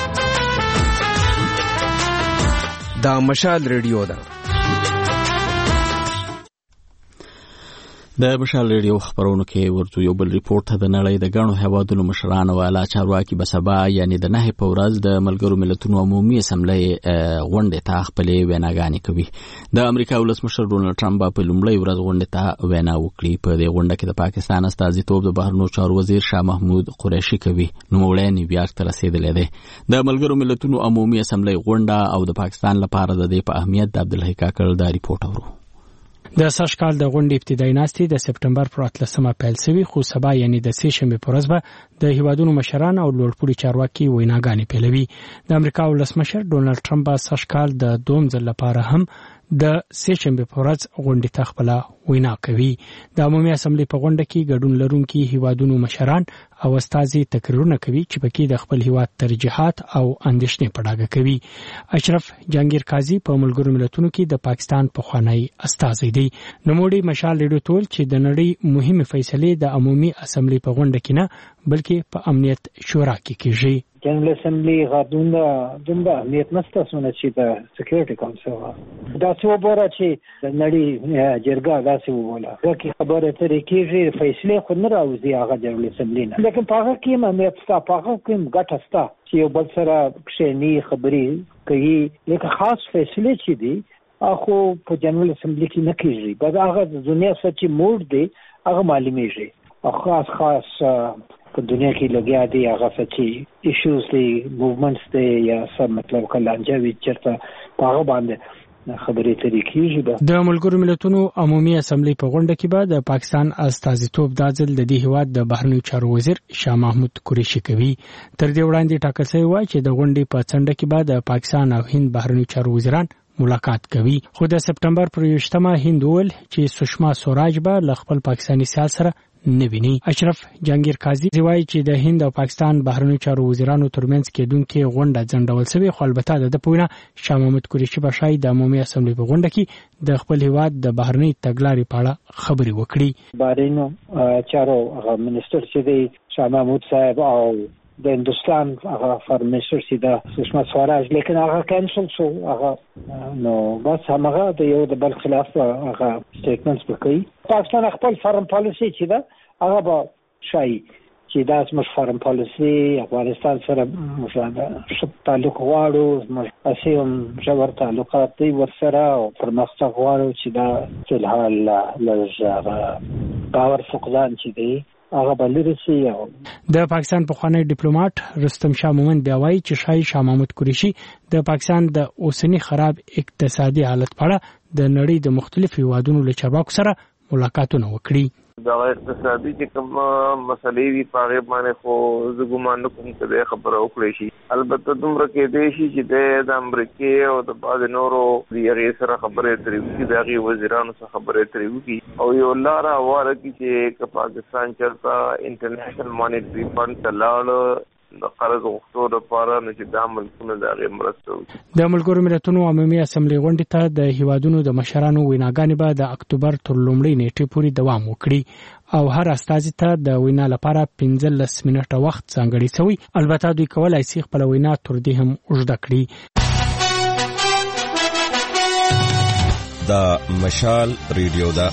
دا مشال ریډیو ده. د مشال ریډیو خبرونو کې ورته یو بل ریپورت ته د نړۍ د ګڼو هیوادونو مشران او اعلی چارواکي به سبا یعنی د نهه په ورځ د ملګرو ملتونو عمومي اسمبلی غونډې ته خپلې ویناګانې کوي. د امریکا ولسمشر ډونالډ ټرمپ په لومړۍ ورځ غونډې ته وینا وکړي. په دې غونډه کې د پاکستان استازیتوب د بهرنیو چارو وزیر شاه محمود قریشي کوي. نوموړی نیویارک ته رسېدلی دی. د ملګرو ملتونو عمومي اسمبلی غونډه او د پاکستان لپاره د دې په اهمیت د عبدالحی کاکړ دا ریپورت اورو. د سږ کال د غونډې ابتدایي ناستې د سپټمبر پر اتلسمه پیل شوې خو سبا یعنی د سې شنبې په ورځ به د هیوادونو مشران او لوړپوړي چارواکي ویناګانې پیلوي. د امریکا ولسمشر ډونالډ ټرمپ به سږ کال د دوم ځل لپاره هم د سې شنبې په ورځ غونډې ته خپله وینا کوي. د عمومي اسمبلی په غونډه کې ګډون لرونکي هیوادونو مشران او استازي تقریرونه کوي چې پکې د خپل هیواد ترجیحات او اندېښنې په ډاګه کوي. اشرف جهانگیر قاضي په ملګرو ملتونو کې د پاکستان پخوانی استازی دی. نوموړي مشال ریډیو ته ویل چې د نړۍ مهمه فیصلې د عمومي اسمبلی په غونډه کې نه بلکې په امنیت شورا کې کیږي. جنرال اسمبلی غادون دومره اهمیت نشته سونه چې د سکیورټي کونسل دا څه وبره چې نړۍ جرګه داسې ووله ځکه خبره ترې کېږي فیصله خو نه راوځي هغه جنرال اسمبلی نه لیکن په هغه کې اهمیت شته په هغه کې ګټه شته چې یو بل سره کښېني خبرې کوي لیکن خاص فیصله چې دي اخو په جنرال اسمبلی کې نه کېږي بعد هغه د دنیا سچې موډ دی هغه معلومیږي او خاص خاص په دنیا کې لګیا دي هغه سچې ایشوز دي موومنټس دي یا څه مطلب کلانجوي چرته هغه باندې خبرې ترې کېږي. د ملګرو ملتونو عمومي اسمبلی په غونډه کې به د پاکستان استازیتوب د ځل د دې هیواد د بهرنیو چارو وزیر شاه محمود قریشي کوي. تر دې وړاندې ټاکل شوی و چې د غونډې په څنډه کې به د پاکستان او هند بهرنیو چارو وزیران ملاقات کوي. خو د سپټمبر پر یوشتمه هند وویل چې سشما سوراج به له خپل پاکستاني سیال سره نه ویني. اشرف جهانگیر قاضي وایي چې د هند او پاکستان بهرنیو چارو وزیرانو ترمنځ کېدونکې غونډه ځنډول شوې خو البته د پوینه شاه محمود قریشي به شاید د عمومي اسمبلی په غونډه کې د خپل هیواد د بهرنی تګلارې په اړه خبرې وکړي. بهرنیو چارو هغه منیسټر چې دی شاه محمود صاحب او د هندوستان هغه فارم منیسټر چې د سشما سوراج لیکن هغه کینسل شو هغه نو بس هغه د یو د بل خلاف هغه سټیټمنټس وکړي. پاکستان خپل فارم پالیسی چې دا هغه به شای چې دا زموږ فارم پالیسی افغانستان سره موږ تعلق غواړو موږ اسیم ژور تعلقات دی ورسره او پرمختګ غواړو چې دا په الحال لږ باور فقدان چې دی هغه بلرسي. د پاکستان پخوانی ډیپلوماټ رستم شاه مومند بیا وایي چې شاه شاه محمود قریشي د پاکستان د اوسنی خراب اقتصادي حالت په اړه د نړۍ د مختلفو هیوادونو له چارواکو سره ملاقاتونه وکړي. دا اقتصادي چې کوم مسلې دي په هغه باندې خو زه ګومان نه کوم چې د خبرو وکړي شي. البته دومره کې دی شي چې د امریکا او د بعض نورو ریاضي سره خبرې ترې وکړي د هغه وزیرانو سره خبرې ترې وکړي او یو لار اواره کې چې پاکستان چرته انټرنیشنل مانیټری فند تلاړ د قرض غوښتو لپاره نه چې د ملکونو د هغې مرسته وکړي. د ملګرو ملتونو عمومي اسمبلی غونډې ته د هیوادونو د مشرانو ویناګانې به د اکتوبر تر لومړۍ نیټې پورې دوام وکړي او هر استازي ته د وینا لپاره پنځلس منټه وخت ځانګړی شوی. البته دوی کولای شي خپل وینا تر دې هم اوږده کړي. د مشال ریډیو دا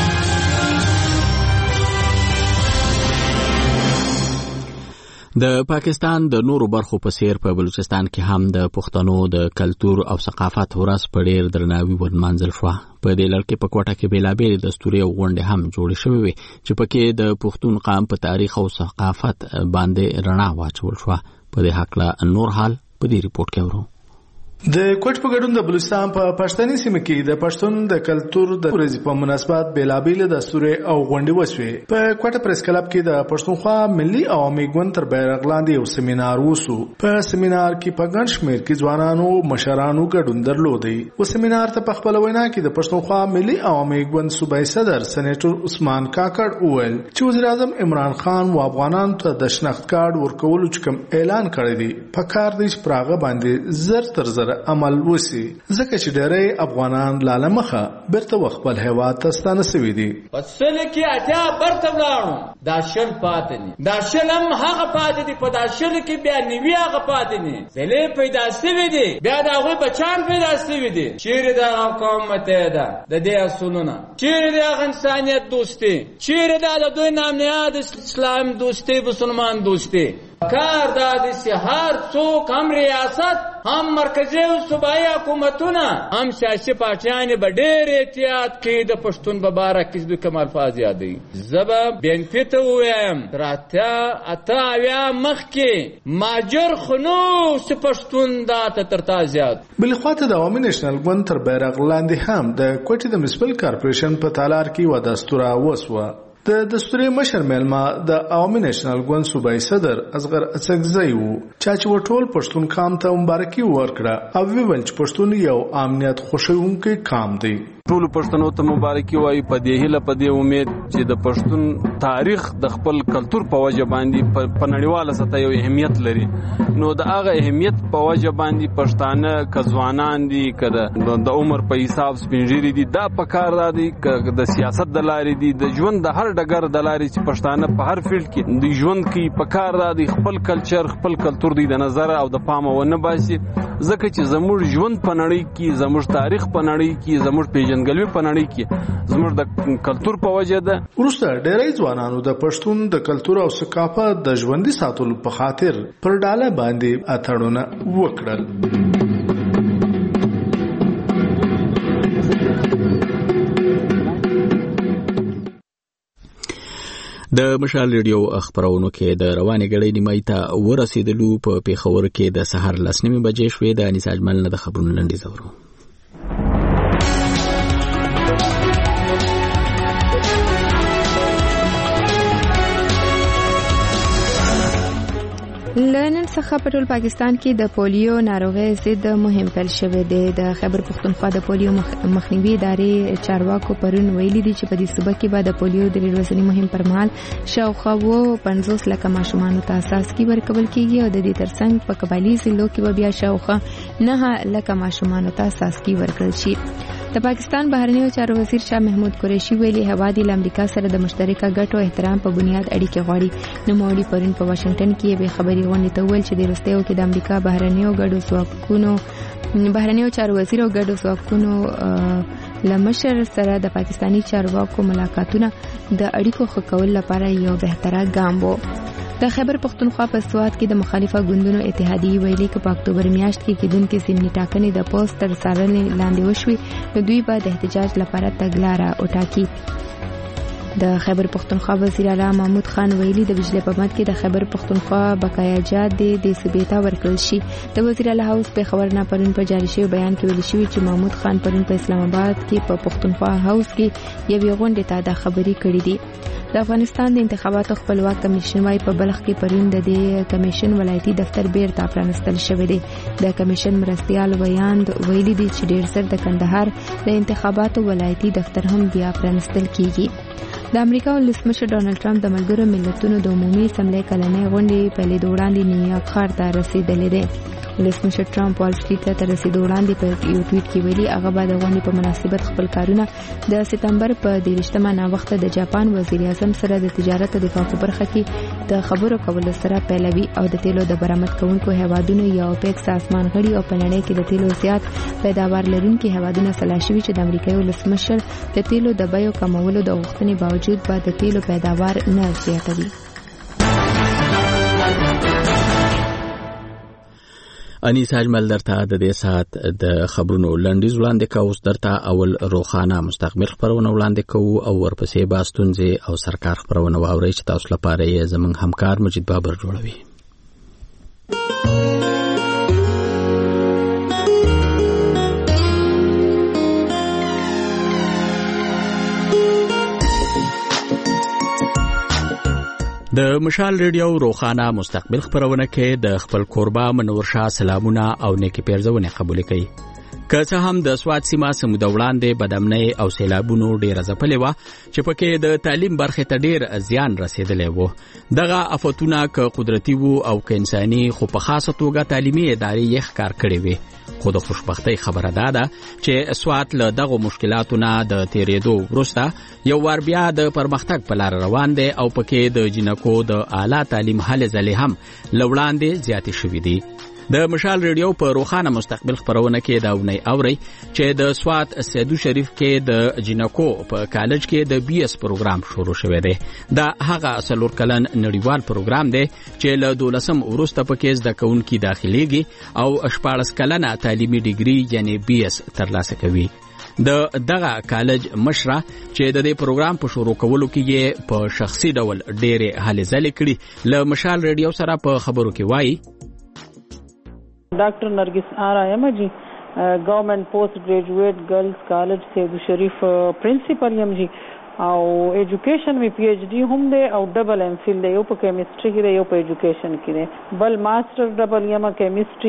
د پاکستان د نورو برخو په څیر په بلوچستان کې هم د پښتنو د کلتور او ثقافت ورځ په ډېر درناوي ونمانځل شوه. په دې لړ کې په کوټه کې بیلابېلې دستوري او غونډې هم جوړې شوې وې چې پکې د پښتون قام په تاریخ او ثقافت باندې رڼا واچول شوه. په دې هکله نور حال په دې ریپورت کې ورو. د کوټ په ګډون د بلوچستان په پښتني سیمه کې د پښتون د کلتور د ورځې په مناسبت بیلابېل دستوري او غونډې وشوې. په کوټ پریس کلب کې د پښتونخوا ملي عوامي ګوند تر بیرغ لاندې یو سیمینار وشو. په سیمینار کې په ګڼ شمېر کې ځوانانو مشرانو ګډون درلودی. و سیمینار ته په خپل وینا کې د پښتونخوا ملي عوامي ګوند صوبایي صدر سېنیټر عثمان کاکړ وویل چې وزیر اعظم عمران خان و افغانانو ته د شناخت کارت ورکولو چې کوم اعلان کړی دی په کار دی چې پراغه باندې زر تر زر عمل وسی ځکه چې ډېری افغانان لاله مخه برته خپل هیواد ته ستانه شوي دي. پسل کې اتیا برته ولاړو دا شل پاتې نه دا شل هم هغه پاتې دي په دا شل کې بیا نیوی هغه پاتې نه زلې پیدا شوي دي بیا دا هغه بچان پیدا شوي دي. چیرې دا قوم متحده د دې اصولونه چیرې دا انسانیت دوستي چیرې دا د دوی نام نهاد اسلام دوستي مسلمان دوستي کار دا د هر څوک هم ریاست هم مرکزي او صوبایي حکومتونه هم سیاسي پارټیان به ډېر احتیاط کوي د پښتون په باره کې د کوم الفاظ یادوي. زه به بینفیت ووایم تر اتیا اته اویا مخکې ماجر خو نو چې پښتون دا ته تر تا زیات. بلې خواته د عوامي نیشنل ګوند تر بیرغ لاندې هم د کوټې د میونسپل کارپوریشن په تالار کې و دستوره وسوه. د دستوري مشر مېلمه د عوامي نیشنل ګوند صوبایي صدر اصغر اڅکزی وو چې ټول پښتون قام ته مبارکي ورکړه او ویل چې پښتون یو امنیت خوشونکی قام دی. ټول پښتنو ته مبارکي وایي په دې هیله په دې امید چې د پښتون تاریخ د خپل کلچر په وجه باندې په نړیواله سطح یو اهمیت لري. نو د هغه اهمیت په وجه باندې پښتانه که ځوانان دي که د عمر په حساب سپینږیري دي دا په کار را دي که د سیاست د لارې دي د ژوند د هر ډګر د لارې چې پښتانه په هر فیلډ کې د ژوند کې په کار را دي خپل کلچر خپل کلتور دی د نظر او د پامه ونه باسي ځکه چې زموږ ژوند په نړۍ کې زموږ تاریخ په نړۍ کې زموږ پیژندګلوي په نړۍ کې زموږ د کلتور په وجه ده. وروسته ډېری ځوانانو د پښتون د کلتور او ثقافت د ژوندي ساتلو په خاطر پر ډاله باندې اتړونه وکړل. د مشال ریډیو خبرونو کې د روانې غړې نیمای ته ورسېدلو په پیښور کې د سحر لس نیمې بجې شوې. د انیس اجمل نه د خبرونو لنډیز اورو. لنن څخه په ټول پاکستان کې د پولیو ناروغي ضد مهم پیل شوې ده. د خیبر پختونخوا د پولیو مخنیوي ادارې چارواکو پرون ویلي دي چې په دې صوبه کې به د پولیو د ورځني مهم پر مهال شاوخوا و پنځوس لکه ماشومان ته اساسي ورکول کیږي او د دې ترڅنګ په قبایلی ضلعو کې به بیا شاوخوا نه لکه ماشومان ته اساسي ورکړل شي. د پاکستان بهرنیو چارو وزیر شاه محمود قریشي ویلي هوا د امریکا سره د مشترکه ګټو احترام په بنیاد اړیکې غواړي. نو موړي پرون په واشنگټن کې به خبري غونډه ته ویل چې د روسیې کې د امریکا بهرنیو ګډو ځواکونو بهرنیو چارو وزیر او ګډو ځواکونو لمشر سره د پاکستانی چارواکو ملاقاتونه د اړیکو ښه کولو لپاره یو بهتره ګام وو. د خیبر پختونخوا په سواد کې د مخالفه ګوندونو اتحادیې ویلي چې په اکتوبر میاشت کې کېدونکې ضمني ټاکنې د پوسټ تر څارنې لاندې وشوي نو دوی به د احتجاج لپاره تګلاره وټاکي. د خیبر پختونخوا وزیر اعلی محمود خان ویلي د بجلی په مد کې د خیبر پختونخوا بقایاجات د سبیتا ورکړل شي. د وزیر اعلی هاوس په خبرنه پرون په جاری شوی بیان کې ویل شوی چې محمود خان پرون په اسلام آباد کې په پختونخوا هاوس کې یو غونډه ته د خبري کړې دي. د افغانستان د انتخاباتو خپلواک کمیشن وايي په بلخ کې پرون د دې کمیشن ولایتي دفتر بیرته پرانستل شوی دی. د کمیشن مرستيال ویاند ویلي دي چې ډیر سر د کندهار د انتخاباتو ولایتي دفتر هم بیا پرانستل کیږي. د امریکا ولسمشر ډانلډ ټرمپ د ملګرو ملتونو د عمومي اسمبلی کلنۍ غونډې په لیدو وړاندې نیویارک ښار ته رسیدلی دی. ولسمشر ټرمپ وال سټریټ ته رسیدو وړاندې په یو ټویټ کې ویلي هغه به د غونډې په مناسبت خپل کارونه د سپتمبر په دیرشتمه ناوخته د جاپان وزیر اعظم سره د تجارت او دفاع په برخه کې د خبرو کولو سره پیلوي او د تیلو د برآمد کوونکو هیوادونو یا اوپیک سازمان غړي او په نړۍ کې د تیلو زیات پیداوار لرونکي هیوادونو سلا شوي چې د امریکایي ولسمشر د تیلو د بیو کمولو د غوښتنې باوجود به د تیلو پیداوار نه زیاتوي. انیس اجمل درته د دې ساعت د خبرونو لنډیز وړاندې کوو. درته اول روخانه مستقبل خبرونه وړاندې کوو او ورپسې باستونځي او سرکار خبرونه واورئ چې تاسو لپاره یې زموږ همکار مجید بابر جوړوي. د مشال ریډیو روخانه مستقبل خبرونه کې د خپل کوربه منور شاه سلامونه او نیکی پیرزونه قبول کړي. که څه هم د سواد سیمه سمود وړاندې بدامنۍ او سیلابونو ډیره ځپلې وه چې پکې د تعلیم برخې ته ډیر زیان رسیدلی وو. دغه آفتونه که قدرتي وو او که انساني خو په خاصه توګه تعلیمي ادارې یې ښکار کړې وې. خو د خوشبختۍ خبره دا ده چې سواد له دغو مشکلاتو نه د تیرېدو وروسته یو وار بیا د پرمختګ په لار روان دی او پکې د جنکو د اعلی تعلیم هلې ځلې هم له وړاندې زیاتې شوي دي. د مشال ریډیو په روخانه مستقبل خبرونه کې دا ونی اوري چې د سواد سیدو شریف کې د جنکو په کالج کې د بي اس پروګرام شروع شوی دی. دا هغه څلور کلن نړیوال پروګرام دی چې له دولسم وروسته پکې زده کوونکي داخليږي او شپاړس کلنه تعلیمي ډیګري یعنی بي اس ترلاسه کوي. د دغه کالج مشره چې د دې پروګرام په شروع کولو کې په شخصي ډول ډېرې هلې ځلې کړي له مشال ریډیو سره په خبرو کې وایي ډاکټر نرګس آرا یم جی گورنمنت پوسټ ګریجویټ ګرلز کالج سیدو شریف پرنسپل یم جی او ایجوکیشن می پی ایچ ڈی هم دی او ډبل ایم فیل دی یو په کیمستري کې دی یو په ایجوکیشن کې دی بل ماستر ډبل یم کیمستري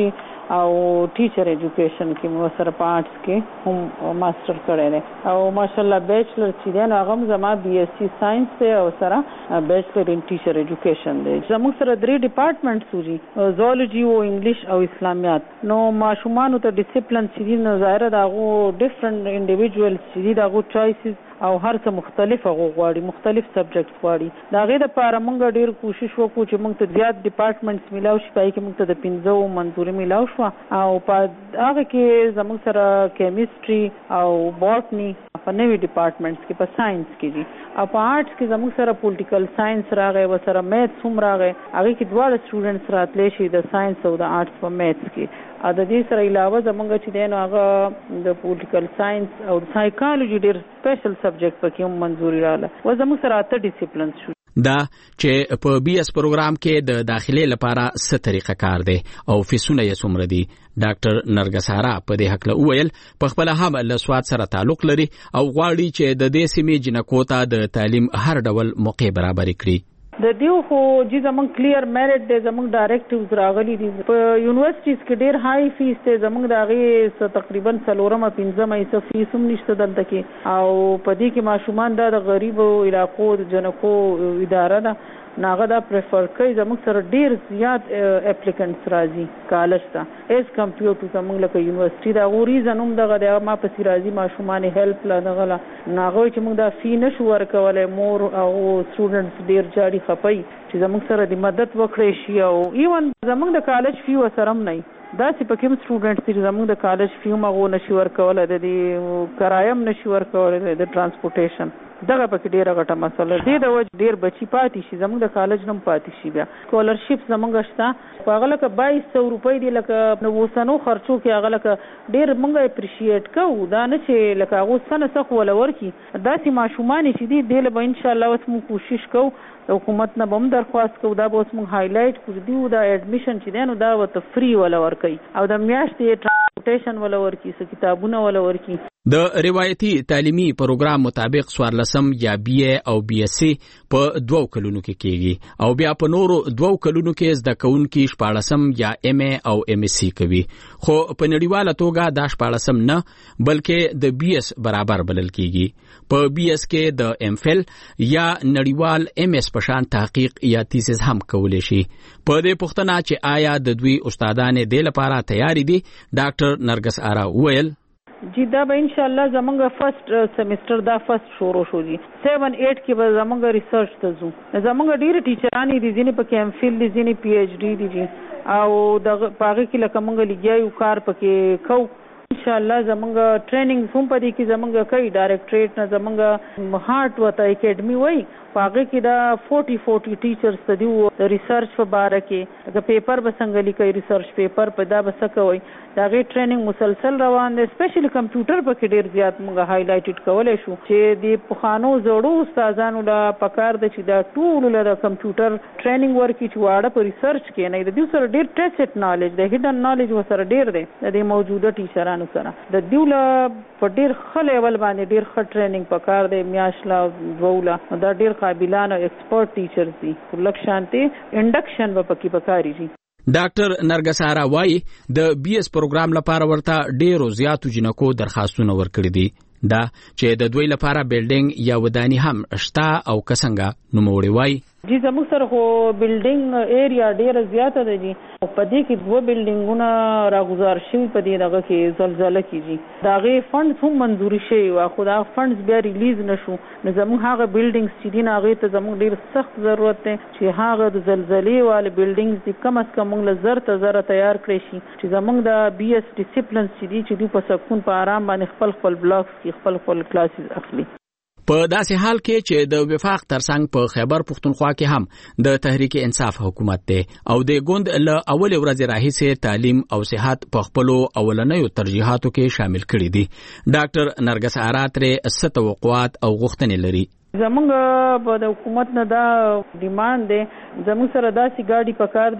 او ټیچر ایجوکیشن کې مو سره په آرټس کې هم ماستر کړی دی او ماشاءالله بیچلر چې دی نو هغه زما بي ایس سی ساينس دی او سره بیچلر ان ټیچر ایجوکیشن دی. زموږ سره درې ډپارټمنټس وو، زولوجي او انګلیش او اسلامیات. نو ماشومان ته ډیسپلین چې دي نو ظاهر دا غو ډیفرنٹ انډیویډوالز چې دي دا غو چوایسز او هر څه مختلف غواړي، مختلف سبجیکټس غواړي. دا غي د پاره مونږ ډیر کوشش وکړو چې مونږ ته زیات ډپارټمنټس ملاو شي، پای کې مونږ ته د پنځو منظوري ملاو شو او په هغه کې زموږ سره کیمستري او بوټني په نوي ډپارټمنټس کې په ساينس کې دي او په آرټس کې زموږ سره پولیټیکل ساينس راغی و سره میث هم راغی. هغه کې دواړه سټوډنټس راتلی شي د ساينس او د آرټس په میث کې. ا د دې سره علاوه زمونږ چې دی نو هغه د پولیټیکل ساينس او سایکالوجي ډیر سپیشل سبجیکټ پکې هم منظوري رااله و زموږ سره اته ډیسپلینز شو. دا چې په بي اس پروګرام کې د داخلي لپاره څه طریقه کار دی او فیسونه یې څومره دي. ډاکټر نرګس اره په دې حق له وویل په خپل هم له سواد سره تعلق لري او غواړي چې د دې سیمې جنکو ته د تعلیم هر ډول موقع برابر کړي. د دیو خو چې زمونږ کلیر میرټ دی، زمونږ ډایرکټیوز راغلي دي. په یونیورسيټیز کې ډیر هاي فیس دی، زمونږ د هغې تقریبا څلورمه پنځمه حصه فیس هم نشته دلته کې او په دې کې ماشومان دا د غریبو علاقو د جنکو اداره ده ناغه دا پریفر کوي. زموږ سره ډیر زیات اپلیکانټس راځي کالج ته ایز کمپیور ټو زموږ لکه یونیورسيټي دا غوریزن هم دغه د ما په سیرازي ماشومان هیلپ لا دغه ناغه چې موږ دا فی نشو ورکولای مور او سټوډنټس ډیر جاړي خپي چې زموږ سره د مدد وکړي شي او ایون زموږ د کالج فی وسرم نه دا چې پکې سټوډنټس چې زموږ د کالج فی مغو نشي ورکولای د دې کرایم نشي ورکولای د ترانسپورټیشن دغه پکې ډیره غټه مسله دی. د وجه ډیر بچی پاتې شي زموږ د کالج نم پاتې شي. بیا سکولرشپ زموږ شته په هغه لکه بایس سو روپۍ دی لکه نو وسنو خرچو کې هغه لکه ډیر مونږه اپریشیټ کوو. دا نه چې لکه هغه سنه څخه ولا ورکی داسې ماشومان چې دی د له ان شاء الله اوس مو کوشش کوو حکومت نه بم درخواست کوو دا به اوس مونږ هایلایټ کړو دیو دا اډمیشن چې دی نو دا وته فری ولا ورکی او د میاشتې ټرانسپورټیشن ولا ورکی څه کتابونه ولا ورکی. د روایتي تعلیمي پروګرام مطابق څوارلسم یا بي اي او بي اس سي په دوو کلونو کې کېږي او بیا په نورو دوو کلونو کې زده کوونکي شپاړسم یا ایم اي او ایم اس سي کوي. خو په نړیواله توګه دا شپاړسم نه بلکې د بي اس برابر بلل کېږي. په بي اس کې د ایم فل یا نړیوال ایم اس په شان تحقیق یا تیسیس هم کولی شي. په دې پوښتنه چې آیا د دوی استادان دې لپاره تیاری دي ډاکټر نرګس اره وویل جی دا به ان شاء الله زمونږ فرست سیمستر دا فرست شروع شو دي سیون ایٹ کې به زمونږ ریسرچ ته ځو. زمونږ ډیر ټیچرانی دي ځینې په ایم فیل دي ځینې پی ایچ ډی دي جی او د پاغه کې لکه مونږ لګیایو کار پکې کو ان شاء الله زمونږ ټریننګ هم پدې کې زمونږ کوي ډایرکټریټ نه زمونږ هارت وته اکیډمي وای پاغه کې دا چالیس چالیس ټیچرز ته دی ریسرچ په باره کې د پیپر به څنګه لیکي ریسرچ پیپر په دا به څه کوي دا غي ټریننګ مسلسل روان دي. سپیشلی کمپیوټر په کې ډیر زیات موږ هایلایټډ کولای شو چې د پخوانو زړو استادانو لا پکار د چې دا ټول له کمپیوټر ټریننګ ورکی چې واړه په ریسرچ کې نه د دې سره ډیر ټیسټ نالج د هډن نالج وسره ډیر دی د موجوده ټیچرانو سره د دیوله په ډیر ښه لیول باندې ډیر ښه ټریننګ پکار دی. میاشلا دوله دا ډیر قابلانه ایکسپرت ټیچرز دي لکه شانتي انډکشن په پکې پکاري دي. ډاکټر نرګس اره وايي د بي اس پروګرام لپاره ورته ډیرو زیاتو جنکو درخواستونه ورکړي دي. دا چې د دوی لپاره بیلډینګ یا ودانی هم شته او کسنګا نوموړي وايي جی زموږ سره خو بلډینګ ایریا ډیره زیاته ده جی په دې کې دوه بلډینګونه راغوزار شوي په دې دغه کې زلزلہ کیږي دا غي فندز هم منظوري شوي وا خو دا فندز بیا ریلیز نشو نو زموږ هغه بلډینګز چې دي هغه ته زموږ ډیر سخت ضرورت دی چې هغه د زلزلې والے بلډینګز دي کم از کم موږ زر ته زر تیار کړی شي چې زموږ د بي اس ډیسپلینز چې دي چې دوی په سکون په آرام باندې خپل خپل بلاکس کې خپل خپل کلاسز اخلي. په داسې حال کې چې د وفاق ترڅنګ په خیبر پښتونخوا کې هم د تحریک انصاف حکومت دی او د ګوند له اول ورځې راهیسې تعلیم او صحت په خپل اولنیو ترجیحاتو کې شامل کړي دي. ډاکټر نرګس اره ترې ست توقعات او غوښتنې لري. زمونږ په د حکومت نه دا ډیماند دی زموږ سره داسې ګاډي پکار دي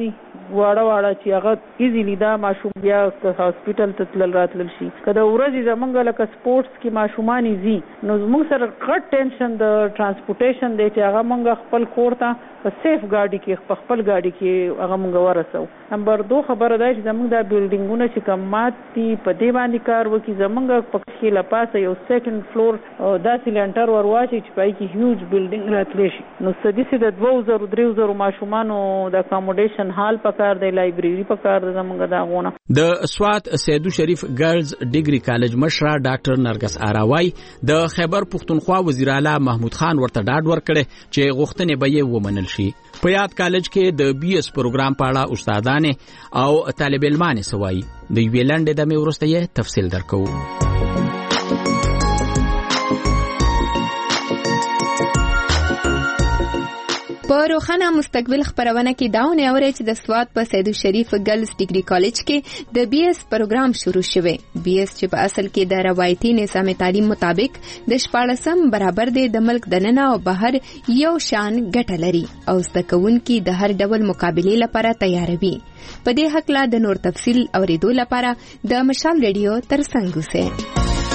واړه واړه چې هغه ایزیلی دا ماشوم بیا هاسپټل ته تلل راتلل شي. که د ورځې زمونږ لکه سپورټس کې ماشومان زی نو زمونږ سره غټ ټینشن د ترانسپورټیشن دی چې هغه مونږ خپل کور ته په سیف ګاډي کې په خپل ګاډي کې هغه مونږ ورسو. نمبر دو خبره ده چې زمونږ د بلډینګونو چې کمات دي په دې باندې کار وکړي. زمونږ په کې لپاسه یو سیکنډ فلور داسې لنټر ورواچي چې پای کې هیوج بلډینګ راتلی شي. نو سدي د دوه زرو درې زرو ماشومانو د اکاموډیشن هال پکار دی، لایبرری پکار دی زمونږ دا غونه. د سوات سیدو شریف ګرلز ډیګري کالج مشره ډاکټر نرګس آراوای د خیبر پختونخوا وزیر اعلی محمود خان ورته ډاډ ورکړي چې غوښتنې به یې ومنل شي. په یاد کالج کې د بي اس پروګرام په اړه استادانې او طالب علمان سوای د یوې لنډې دمې وروسته یې تفصیل درکو. په روښانه مستقبل خبرونه کې داونه اوري چې د سوات په سیدو شریف ګرلز ډیګري کالج کې د بي اس پروګرام شروع شوه. بي اس چې په اصل کې د روایتي نظام تعلیم مطابق د شپاړسم برابر دی د ملک دننه او بهر یو شان ګټه لري او زده کوونکي د هر ډول مقابله لپاره تیاروي. په دې حق لا د نور تفصیل اوریدو لپاره د مشال ریډیو ترڅنګ اوسئ.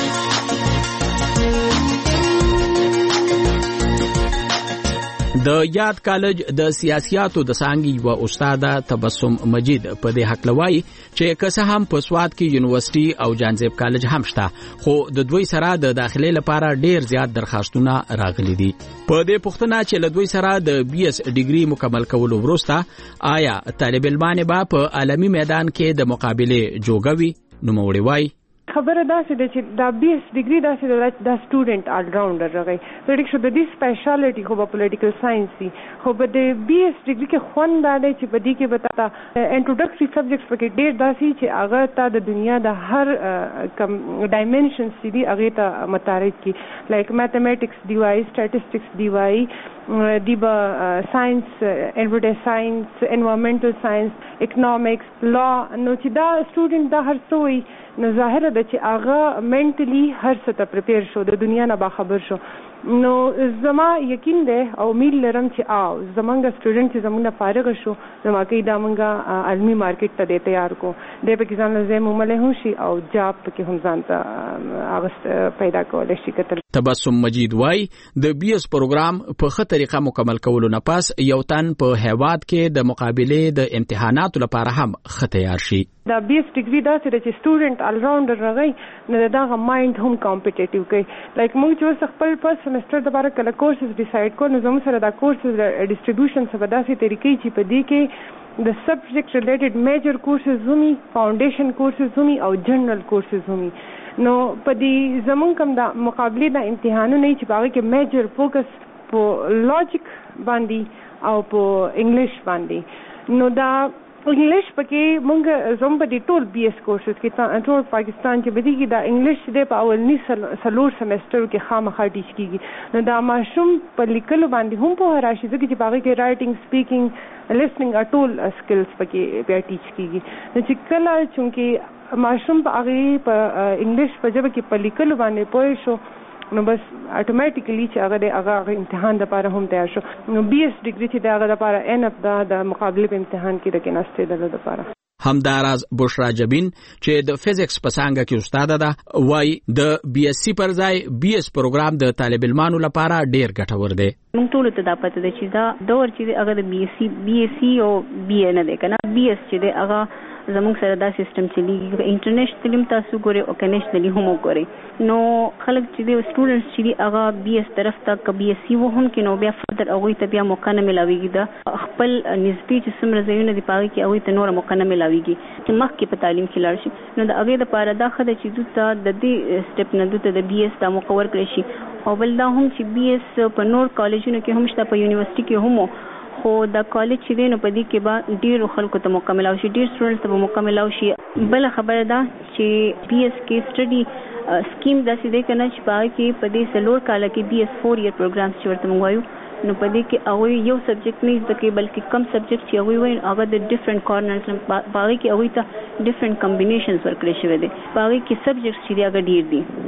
د یاد کالج د سیاسياتو د څانګې و استاد تبسم مجید په دې حق لوي چې که هم په سوات کې یونیورسيټي او جانزیب کالج هم شته، خو د دوی سره د داخلي لپاره ډیر زیات درخواستونه راغلي دي. په دې پوښتنه چې له دوی سره د بي اس ډیګري مکمل کولو وروسته آیا طالب علمان به په عالمي میدان کې د مقابله جوړوي؟ نو موړي وای خبره داسې ده چې دا بي اس ډیګري داسې د سټوډنټ آل راونډر راغی پرېږ شو د دې سپیشالټي خو په پولیټیکل ساينس دي، خو په د بي اس ډیګري کې خوند دا دی چې په دې کې به تا انټروډکټري سبجیکټس پکې ډېر داسې چې هغه تا د دنیا د هر کم ډایمنشنز چې دي هغې ته متعرض کی، لایک میتھمیټکس دی وایي، سټیټسټکس دی وایي، دی با ساينس انویټر ساينس، انوایرنمنټل ساينس، اکنامکس، لا. نو چې دا سټوډنټ دا هر څه وي نو ظاهره ده چې هغه منټلی هر څه ته پریپیر شو، د دنیا نه باخبر شو. نو زما یقین دی او امید لرم چې آو زمونږ سټوډنټ چې زمونږ فارغ شو نو واقعي دا مونږه عالمي مارکیټ ته دی تیار کو دی په کې ځان له ځای موملی هم شي او جاب پکې هم ځان ته هغه پیدا کولی شي. کتل تبسم مجید وای د بي اس پروګرام په ښه طریقه مکمل کولو نه پس یو تن په هیواد کې د مقابله د امتحاناتو لپاره هم ښه تیار شي. دا بي اس ډیګري داسې ده چې سټوډنټ آل راونډر راغی نو د دغه مایند هم کمپټیټیو کوي. لایک موږ چې اوس خپل فرست سمستر دپاره کله کورسز ډیسایډ کړو نو زموږ سره دا کورسز ډسټریبیوشن څه په داسې طریقې چې په دې کې د سبجیکټ ریلیټډ میجر کورسز همي، فاونډیشن کورسز همي او جنرل کورسز همي. نو په دې زمونږ کوم د مقابلې د امتحانونه چې په هغې کې میجر فوکس په لاجیک باندې او په انګلیش باندې. نو دا انګلیش پکې مونږ زم په دې ټول بي اس کورسز کې ټول پاکستان کې بدی کې دا انګلیش دې په اولنی سلور سمستر کې خامخا ټیچ کیږي. نو دا ماشوم په لیکلو باندې هم په راشي ځکه چې باغې کې رائټینګ، سپیکینګ، لیسنینګ ټول سکلز پکې بیا ټیچ کیږي. نو چې کله چونکې ماشوم په هغه په انګلیش په ژبه کې په لیکلو باندې پوه شو نو بس اتوماتیکلی چې هغه هغه امتحان لپاره هم تیار شو. نو بي اس ډیګري چې هغه لپاره ان اف دا د مقابله په امتحان کې د کېناستې د لپاره. همداراز بشرا جبین چې د فزیکس په څانګه کې استاد ده وای د بي اس سي پر ځای بي اس پروګرام د طالب علمانو لپاره ډیر ګټور دی. موږ ټول ته دا پته ده چې دا دور چې هغه د بي اس سي بي اس سي او بي ا نه دی کنه. بي اس چې دی هغه زموږ سره دا سیستم چلیږي انټرنیشنل تعلیم تاسو ګوري او کنيشنلی هم ګوري. نو خلک چې د سټوډنټس چې هغه بي اس طرف ته کبي اس سي و هم کې نو بیا فردر هغه ته بیا موقع نه ملاويږي. دا خپل نسبی چې سمره ځایونه دی پاره کې هغه ته نور موقع نه ملاويږي چې مخکې په تعلیم کې لاړ شي. نو د هغه لپاره دا خدای چې دوی د دې سټپ نه دوی د بي اس د مقور کړی شي. او بل دا هم چې بي اس په نور کالجونو کې هم شته، په یونیورسيټي کې هم، خو د کالج چې دی نو په دې کې به ډېرو خلکو ته مکمل او شي، ډېر سټوډنټس ته به مکمل او شي. بل خبره ده چې بي اس کې سټډي سکیم داسې دی که نه چې په هغه کې په دې څلور کاله کې بي اس فور ایئر پروګرامس چې ورته موږ وایو نو په دې کې هغوی یو سبجیکټ نه زده کوي بلکې کم سبجیکټ چې هغوی وایي هغه د ډفرنټ کارنرز په هغې کې هغوی ته ډفرنټ کمبینیشنز ورکړی شوی دی. په هغې کې سبجیکټس چې دی هغه ډېر دي.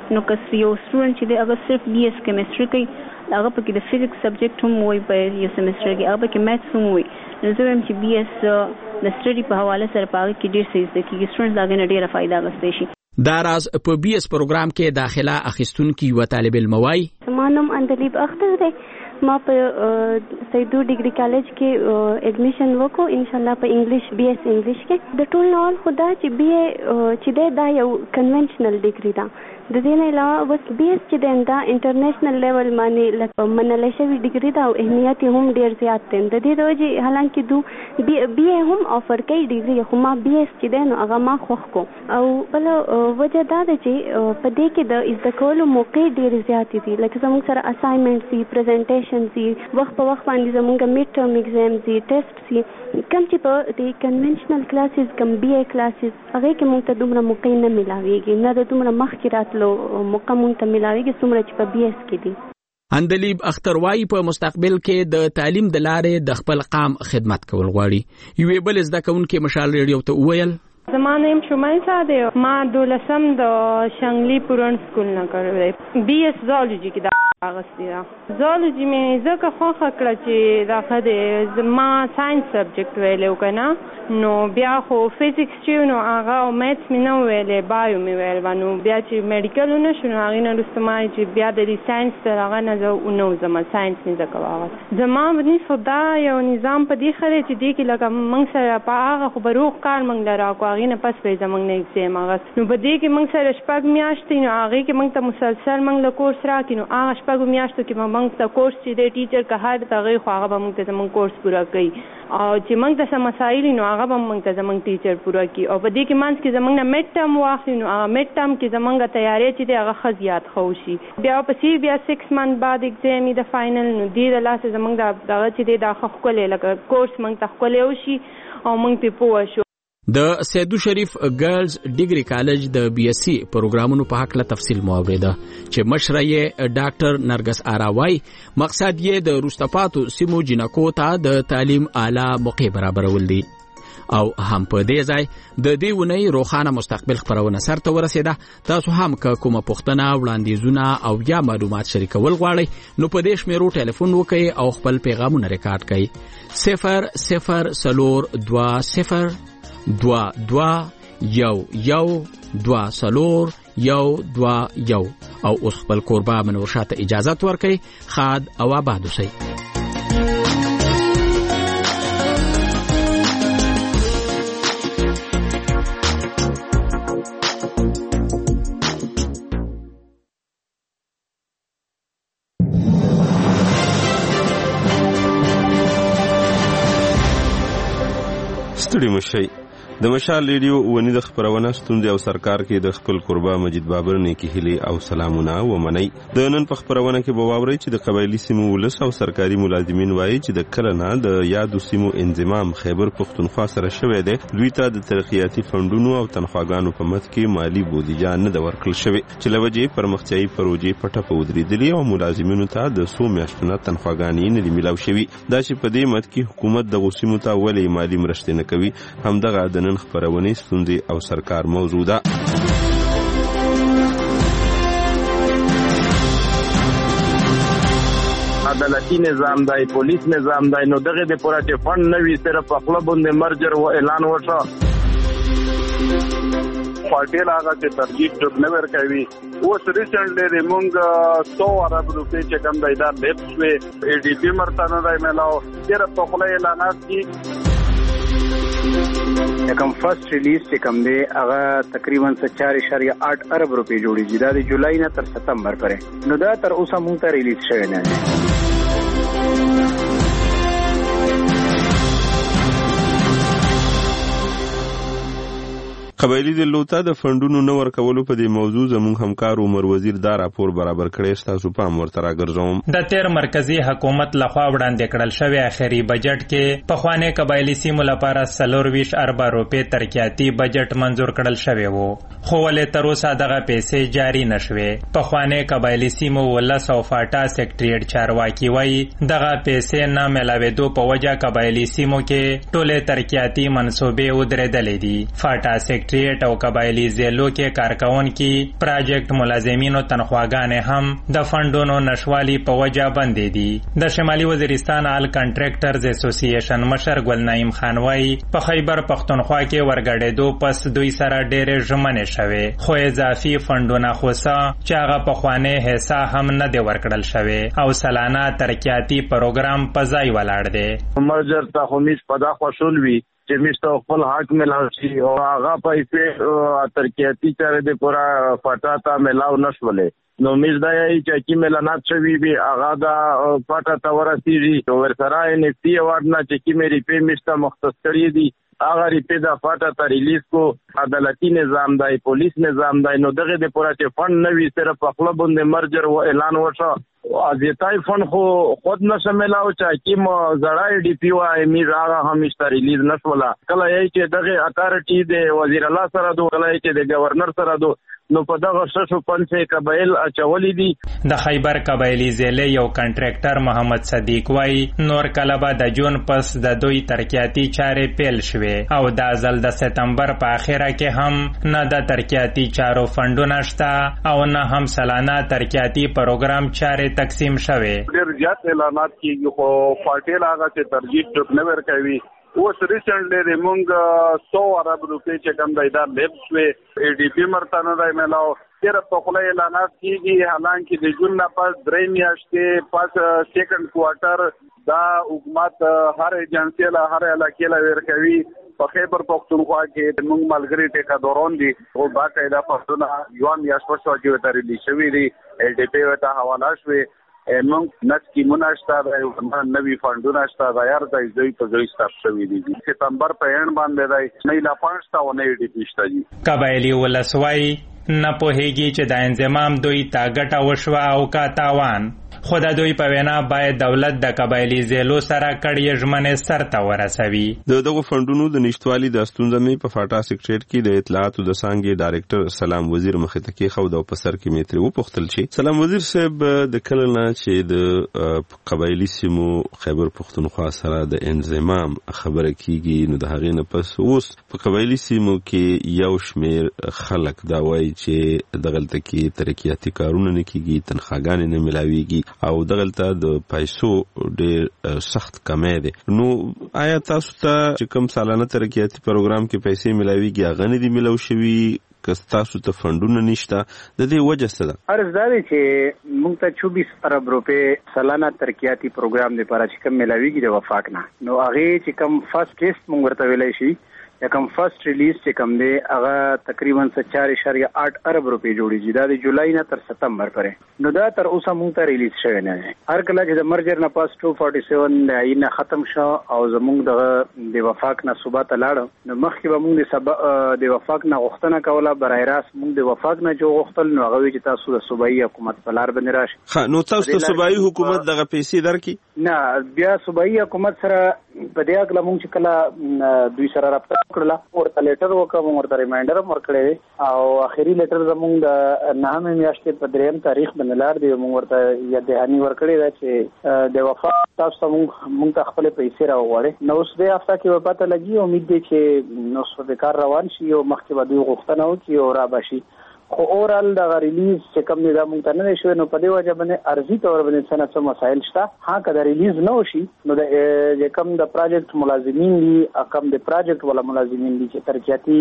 نو که یو سټوډنټ چې دی هغه صرف بي اس کیمستري کوي هغه پکې د فزیکس سبجیکټ هم وایي په یو سیمستر کې هغه پکې میتھس هم وایي نو زه وایم چې بي اس د سټډي په حواله سره په هغه کې ډېر څه زده کېږي سټوډنټس هغې نه ډېره فایده اخیستی شي. دا راز په بي اس پروګرام کې داخله اخیستونکي یوه طالب علم وایي زما نوم اندلیب اختر دی ما په سیدو ډیګري کالج کې اډمیشن وکړو ان شاء الله په انګلیش بي اس انګلیش کې د ټول نور خدا چې بي چې دا یو کنونشنل ډیګري ده د دې نه علاوه بس بي اس چې دا انټرنیشنل لیول باندې لکه منل شوی ډیګري ده او اهمیت هم ډیر زیات دی د دې د وجې حالانکه دو بي بي هم افر کوي ډیګري خو ما بي اس چې دی نو هغه ما خوښ کو او بل وجه دا ده چې په دې کې د زده کولو موقع ډیر زیات دي لکه زموږ سره اساینمنټ سي پریزنټیشن سي وخت په وخت باندې زموږ میډ ټرم ایگزام سي ټیسټ سي کم چې په دې کنونشنل کلاسز کم بي اي کلاسز هغه کې موږ ته دومره موقع نه ملاويږي نه د دومره مخکې راتلو موقع موږ ته ملاويږي څومره چې په بي اس کې دي. اندلیب اختروایی په مستقبل کې د تعلیم د لارې د خپل قام خدمت کول غواړي. یوې بل زده کوونکې مشال ریډیو ته وویل زما نیم شمایسا دی ما دولسم د شنګلی پورن سکول نه کړی بي اس زولوجي کې دا اغستی دا زولوجي مې ځکه خوښه کړه چې دا خده ما ساينس سبجیکټ ویلو کنه نو بیا خو فزیکس چې نو هغه او میتھس مې نه ویلې بایو مې ویل ونو بیا چې میډیکل نه شو هغه نه رسمای چې بیا د ساينس تر هغه نه زه نو زما ساينس نه زکواغه زما باندې صدا یو نظام په دې خره چې دې کې لکه موږ سره په هغه خبرو کار موږ لرا کو هغه نه پس په زمنګ نه ایگزام هغه نو په دې کې موږ سره شپږ میاشتې نو هغه کې موږ ته مسلسل موږ له کورس راکې نو هغه شپږ میاشتو کې موږ ته کورس چې د ټیچر که هر دغه خو هغه به موږ ته زمنګ کورس پورا کوي او چې موږ ته مسایل نو هغه به موږ ته زمنګ ټیچر پورا کوي او په دې کې مانس کې زمنګ نه میډ ټرم واخلي نو هغه میډ ټرم کې زمنګ تیاری چې دی هغه خزيات خو شي بیا په سی بیا سکس منث بعد ایگزام د فائنل نو دی د لاسه زمنګ د دغه چې دی د خخکلې لکه کورس موږ ته خکلې وشي او موږ په پوه شو. د سیدو شریف ګرلز ډیګري کالج د بي اس سي پروګرامونو په حق له تفصیل مو اوریده چې مشره یې ډاکټر نرګس آراوای مقصد یې د روستپاتو سیمو جنکو ته د تعلیم اعلی موقع برابرول دي او هم په دې ځای د دې ونې روخانه مستقبل خبرونه سره ورسېده. تاسو هم که کومه پوښتنه وړاندیزونه او یا معلومات شریکول غواړئ نو په دې شمیرو ټلیفون وکړئ او خپل پیغامونه ریکارډ کړئ صفر صفر سلور دوا صفر دوا دوا یو یو دوا سلور یو دوا یو او اوس خپل کوربه منور شاته اجازت ورکړئ خاد او آباد اوسئ. ستړي مشئ د مشال ریډیو ونی د خبرونه ستوندې او سرکار کې د خپل قربا مجید بابر نیکی هلي او سلامونه و منی د نن په خبرونه کې بواوري چې د قبایلی سیمو ولس او سرکاري ملازمین وایي چې د کلنه د یادو سیمو انضمام خیبر پختونخوا سره شوې ده دوی ته د ترقیاتي فندونو او تنخواګانو په مت کې مالی بودیجه نه د ورکړل شوی چې لوجې پرمختیايي پروژې پټه پودریدلې او ملازمینو ته د سو میاشتنه تنخواګانې نه ملاو شوی دا چې په دې مت کې حکومت د غوسیمو ته ولې مالی مرسته نه کوي همدغه د نن خبرونه ستوندې او سرکار موضوع ده. عدالتي نظام دی پولیس نظام دی نو دغه د پوره چې فند نه وي صرف په خپل باندې مرجر و اعلان وشو پارټي لاغه چې ترجیح ټوب نه ورکوي اوس ریسنټلی موږ سو ارب روپے چې کم دی دا لیپس وي ای ډي پی مرتنه دی ملاو صرف په خپل اعلانات کې کوم فرست ریلیز چې کوم دی هغه تقریبا چار اشاریه آٹھ ارب روپے جوړیږي دا د جولای نه تر ستمبر پورې نو دا تر اوسه مونږ ته ریلیز شوی نه دی. قبایلی د لوتا د فندونو نه ورکولو په دې موضوع زموږ همکار عمر وزیر دا راپور برابر کړی تاسو پام ورته راګرځوم. د تیر مرکزی حکومت لخوا وړاندې کړل شوی اخري بجټ کې په خوانې قبایلی سیمو لپاره څلور ویشت اربه روپے ترقیاتي بجټ منظور کړل شوی وو خو ولې تر اوسه دغه پیسې جاری نشوي. په خوانې قبایلی سیمو ولس او فاټا سیکریټریټ چارواکي وایي دغه پیسې نه ملاوېدو په وجه قبایلی سیمو کې ټولې ترقیاتي منصوبې ودرېدلې دي. فاټا سکریټریټ او قبایلی ضلعو کې کارکونکي پراجیکټ ملازمینو تنخواګانې هم د فندونو نشوالي په وجه بندې دي. د شمالي وزیرستان آل کنټریکټرز اسوسییشن مشر ګل نعیم خان وایي په خیبر پښتونخوا کې ورګډېدو پس دوی سره ډېرې ژمنې شوې، خو اضافي فندونه خو څه چې هغه پخوانۍ حصه هم نه دی ورکړل شوې او سلانه ترقیاتي پروګرام په ځای ولاړ دی. مرجر ته خو میس په دا خوشول وي چې میسته خپل حق ملاو شي او هغه پیسې ترقیاتي چارې د پورا پټا ته ملاو نشولې. نو میز دا یې چې کی ملانات شوی وي هغه دا پټا ته ورسیږي ورسره ان اف ټي اوارد نه چې کی مې ریپې میسته مختص کړی دي هغه ریپې دا پټا ته ریلیز کو. عدالتي نظام دی، پولیس نظام دی، نو دغه د پورا چې فند نه وي صرف په خپل باندې مرجر و اعلان وشو ازیتای فند خو خود نشه ملاو چې کی مو زړای ډي پی او ام هغه همیشه ریلیز نشولا. کله یې چې دغه اتارټي د وزیر الله سره دوه کله چې د گورنر سره دوه نو په دغه ششو پنځه قبایل اچولې دي. د خیبر قبایلی ضلع یو کنټریکټر محمد صدیق وایي نور کله به د جون پس د دوی ترقیاتي چارې پیل شوې او دا ځل د سپتمبر په اخره کې هم نه د ترقیاتي چارو فندونه شته او نه هم سلانه ترقیاتي پروګرام چارې تقسیم شوې. ډېر زیات اعلانات کیږي خو پارټي هغه چې ترجیح ټوک نه ورکوي. اوس ریسنټلی د مونږ سو ارب روپۍ چې کوم دی دا لیب شوې ای ډي پي مرته نه دی میلاو. صرف په خوله اعلانات کیږي حالانکې د جون نه پس درې میاشتې پس سیکنډ کوارټر دا حکومت هر ایجنسي له هر علاقې له ورکوي. په خیبر پښتونخوا کې موږ ملګري ټیکا دوران دي او باقاعده پښتون یو میاشت پس واجب ته ریلیز شوی دی ال ډي پي ته حواله شوی. موږ نسکی مناشته د نوی فندونه شته د یار د دوی په ځای ستاسو شوی دي. سپتمبر په اند باندې دی نه لا پنځه تا نه ډي پي شته دي. قبایلی ولسوای نه پوهیږي چې د انضمام دوی تا ګټه وشوه او کا تاوان. خو د دوی په وینا باید دولت د قبایلی ضلعو سره کړې ژمنې سرته ورسوي. د دغو فندونو د نشتوالي د ستونزه مې په فاټا سکریټریټ کې د اطلاعاتو د څانګې ډایرکټر سلام وزیر مخې ته کېښود او په سر کې مې ترې وپوښتل چې سلام وزیر صاحب د کله نه چې د قبایلي سیمو خیبر پښتونخوا سره د انضمام خبره کیږي نو د هغې نه پس اوس په قبایلي سیمو کې یو شمېر خلک دا وایي چې دغلته کې ترقیاتي کارونه نه کیږي، تنخواګانې نه ملاویږي او دغلته د پیسو ډېر سخت کمی دی. نو آیا تاسو ته چې کوم سالانه ترقیاتي پروګرام کې پیسې ملاویږي هغه نه دي ملاو شوي که تاسو ته فندونه نشته د دې وجه څه ده؟ عرض دا دی چې موږ ته چوبیس ارب روپۍ سالانه ترقیاتي پروګرام لپاره چې کوم ملاویږي د وفاق نه نو هغې چې کوم فرست ټیسټ موږ ورته ویلی شي یا کوم فرست ریلیز چې کوم دی هغه تقریبا چار اشاریه آټ ارب روپۍ جوړیږي. دا د جولای نه تر ستمبر پورې نو دا تر اوسه موږ ته ریلیز شوی نه دی. هر کله چې د مرجر نه پاس ټو فورټي سیون د آیین نه ختم شو او زموږ دغه د وفاق نه صوبه ته لاړو نو مخکې به موږ د سبا د وفاق نه غوښتنه کوله برای راست موږ د وفاق نه جو غوښتل نو هغه چې تاسو د صوبایي حکومت په لار باندې راشي. نو تاسو ته صوبایي حکومت دغه پیسې درکړي؟ نه بیا صوبایي حکومت سره په دې اړه موږ چې کله دوی سره رابطه وکړله ورته لیټر وکړو ورته ریمایندر هم ورکړی او اخري لیټر زموږ د نهمې میاشتې په دریم تاریخ باندې لاړ دی. موږ ورته یا دهاني ورکړی ده چې د وفا تاسو ته موږ ته خپل پیسې راوغواړي. نو اوس دې هفته کې به پته لګي امید دی چې نو په کار روان شي او مخکې به دوی غوښتنه وکړي او را به شي. خو اورال د ریلیز چې کوم دی دا موږ ته نه شوی نو په دې وجه باندې ارزي تور باندې څه څه مسایل شته. ها که د ریلیز نه وشي نو د کوم د پروجیکټ ملازمین دي کوم د پروجیکټ ولا ملازمین دي چې ترقیاتي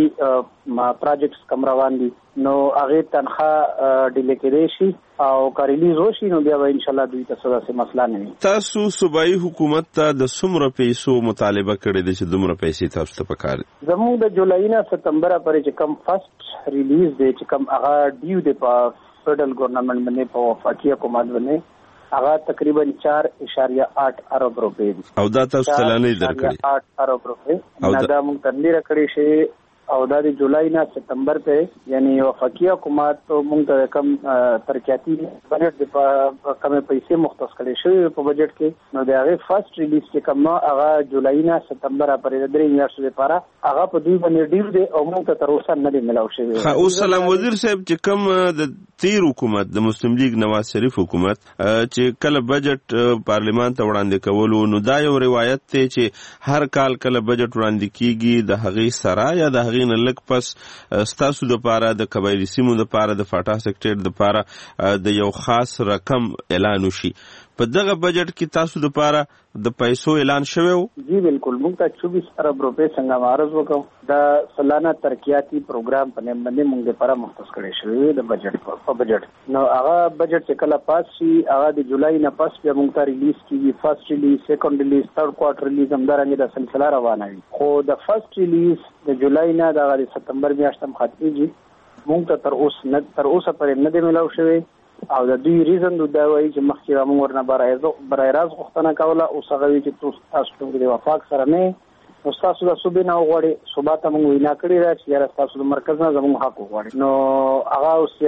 پروجیکټس کم روان دي نو هغه تنخواه ډیلې کېدای شي او که ریلیز وشي نو بیا به انشاءالله دوی ته څه داسې مسله نه وي. تاسو صوبایي حکومت ته د څومره پیسو مطالبه کړې ده چې دومره پیسې تاسو ته پکار دي؟ زموږ د جولای نه ستمبر پورې چې کوم فرست ریلیز دی چې کوم هغه ډیو دی په فیډرل ګورنمنټ باندې په وفاقي حکومت باندې هغه تقریبا چار اشاریه آټ ارب روپۍ دي او دا تاسو سلانه درکړي آټ ارب روپۍ نه دا موږ تنظیم کړی شي او دا د جولای نه سپتمبر ته یعنی وفاقي حکومت موږ ته کم ترقیاتي بجټ د کم پیسې مختص کړي شوی په بجټ کې نو د هغه فرست ریلیز چې کوم هغه جولای نه سپتمبر پورې درې میاشتې لپاره هغه په دوی باندې ډیر دی او موږ ته تر اوسه نه دی ملاو شوی. خو سلام وزیر صاحب چې کوم د تیر حکومت د مسلم لیگ نواز شریف حکومت چې کله بجټ پارلیمان ته وړاندې کولو، نو دا یو روایت دی چې هر کال کله بجټ وړاندې کیږي د هغې سره یا د هغې نه لږ پس ستاسو دپاره د قبایلي سیمو دپاره د فاټا سیکټریټ دپاره د یو خاص رقم اعلان وشي. په دغه بجټ کې تاسو دپاره د پیسو اعلان شوی و؟ جی بالکل، موږ ته چوبیس ارب روپۍ څنګه عرض وکړو. د سلانه ترقیاتي پروګرام په نوم باندې موږ دپاره مختص کړی شوی د بجټ په بجټ. نو هغه بجټ چې کله پاس شي هغه د جولای نه پس بیا موږ ته ریلیز کیږي، فرست ریلیز، سیکنډ ریلیز، تھرډ کوارټر ریلیز، همدارنګه د سلسله روانه وي. خو د فرست ریلیز د جولای نه د سپتمبر میاشت هم ختمیږي، موږ ته تر اوس نه تر اوسه پورې نه دی میلاو شوی. او د دوی ریزن دا وایي چې مخکې موږ ورنه برای راز غوښتنه کوله، اوس هغه وایي چې تاسو د وفاق سره نه نو ستاسو د صوبې نه وغواړئ. صوبا ته موږ وینا کړې ده چې یاره ستاسو د مرکز نه زموږ حق وغواړئ. نو هغه اوس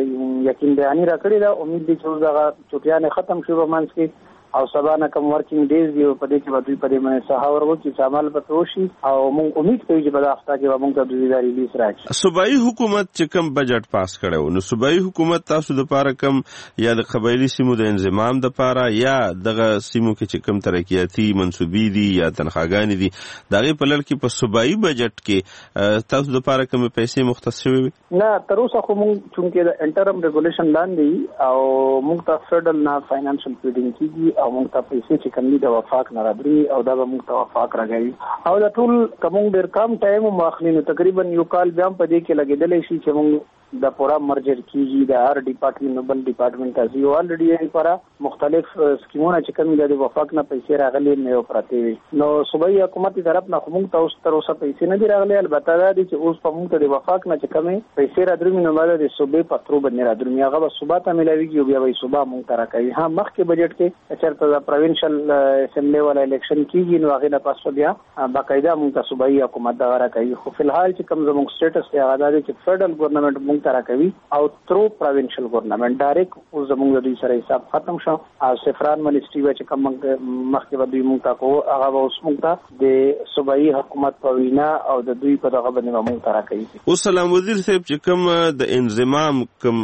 یقین بیاني را کړې ده. امید دی چې اوس دغه چوټیانې ختم شي په منځ کې او سبا نه کوم ورکینګ ډیز دی په دې کې به دوی په دې باندې سهار وکړي چې عمل به وشي او موږ امید کوو چې په دغه هفته کې به موږ ته دوی دا ریلیز راکړي. صوبایي حکومت چې کوم بجټ پاس کړی و، نو صوبایي حکومت تاسو دپاره کوم یا د قبایلي سیمو د انضمام دپاره یا دغه سیمو کې چې کوم ترقیاتي منصوبې دي یا تنخواګانې دي د هغې په لړ کې په صوبایي بجټ کې تاسو دپاره کومې پیسې مختص شوې وي؟ نه، تر اوسه خو موږ چونکې د انټرم ریګولیشن لاندې او موږ ته فیډرل نه فاینانشل فیډینګ کېږي او موږ ته پیسې چې کم دي د وفاق نه راځي او دا به موږ ته وفاق راګوي. او د ټول کوم ډېر کم ټایم مو اخلي، نو تقریبا یو کال بیا هم په دې کې لګېدلی شي چې موږ د پورا مرجر کیږي د هر ډپارټمنټ بل ډپارټمنټ ته ځي. او الریډي یې لپاره مختلف سکیمونه چې کوم د وفاق نه پیسې راغلي نه یو پراته وي. نو صوبایي حکومت طرف نه موږ ته اوس تر اوسه پیسې نه دي راغلي. البته دا دي چې اوس په موږ ته د وفاق نه چې کومې پیسې راځي نو ماده د صوبې په ترو باندې راځي، هغه به صوبا ته ملاويږي او بیا به صوبا موږ ته راکوي. ها مخکې بجټ کې چېرته د پروینشل اسمبلی ولا الیکشن کیږي نو هغه نه پس بیا باقاعده موږ ته صوبایي حکومت دغه راکوي. خو فلحال چې کوم زموږ سټیټس دی هغه دا دی چې فیډرل ګورنمنت موږ ته راکوي او ترو پروینشل ګورنمنت ډایرکټ اوس زموږ د دوی سره حساب ختم شو. او سفران منیسټري و چې کوم مخکې به دوی موږ ته کو هغه به اوس موږ ته د صوبایي حکومت په وینا او د دوی په دغه باندې موږ ته راکوي. اوس سلام وزیر صاحب چې کوم د انضمام کوم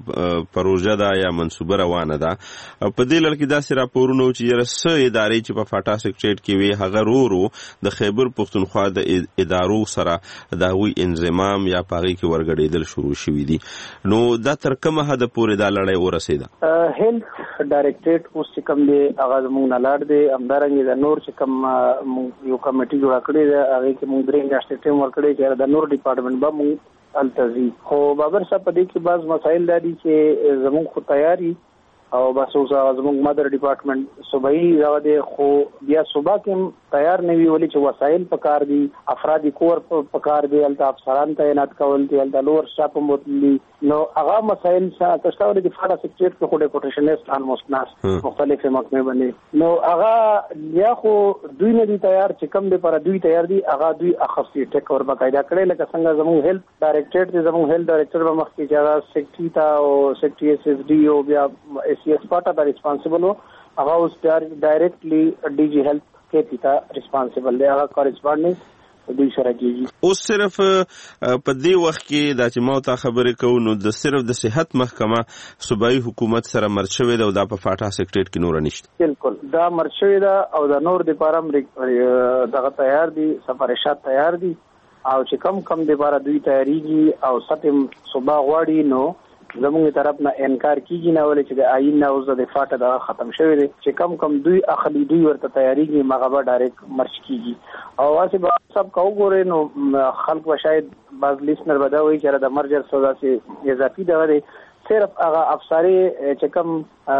پروژه ده یا منصوبه روانه ده په دې لړ کې داسې راپورونه و چې یاره څه ادارې چې په فاټا سیکټریټ کې وي هغه رو رو د خیبر پښتونخوا د ادارو سره د هغوی انضمام یا په هغې کې ورګډېدل شروع شوي دي. نو دا تر کومه حده پورې دا لړۍ ورسېده؟ هیلث ډایرکټریټ اوس چې کوم دی هغه زموږ نه لاړ دی. همدارنګې د نور چې کوم یو کمیټي جوړه کړې ده هغې کې موږ درې میاشتې ټایم ورکړی چې د نور ډپارټمنټ به موږ هلته ځي. خو بابر صاحب په دې کې بعض مسایل دا دي چې زموږ خو تیاري او بس اوس زموږ مدر ډپارټمنټ صوبایي هغه دی، خو بیا صوبا کې تیار نه وي ولې چې وسایل پکار دي، افرادي کور پکار دی، هلته افسران تعینات کول دي، هلته لور سټاف هم بوتلي. نو هغه مسایل تاسو ولې د فاټا سیکټریټ کې خو ډیپوټیشنست الموست ناس مختلفې محکمې باندې نو هغه یا خو دوی نه دي تیار چې کوم دی پر دوی تیار دي هغه دوی اخصي ټیک اور باقاعده کړی لکه څنګه زموږ هیلث ډایرکټریټ دی، زموږ هیلث ډایرکټر به مخکې چې هغه سیکټري ته او سیکټري ایس ایس ډي او بیا سی ایس پاټا ته ریسپانسیبل و، هغه اوس ډایرکټلی ډي جی هیلث کې پیتا ریسپانسیبل دی، هغه کورسپانډنس دوی سره کیږي. اوس صرف په دې وخت کې دا چې ما ته خبرې کوو نو د صرف د صحت محکمه صوبایي حکومت سره مرج شوې ده او دا په فاټا سیکټریټ کې نور نشته. بالکل دا مرج شوې ده او د نور دپاره هم دغه تیار دي، سفارشات تیار دي او چې کم کم دپاره دوی تیاریږي او سطح صوبا غواړي نو زموږ طرف نه انکار کیږي نه ولې چې د آئین نه اوس د فاټا دا ختم شوی دی چې کم کم دوی اخلي دوی ورته تیاریږي مغه به ډایرکټ مرچ کیږي. او واسه به سب کو ګورې نو خلک به شاید بعض لیسنر به دا وایي چې د مرجر سودا سي اضافي دغه دی صرف هغه افسری چې کوم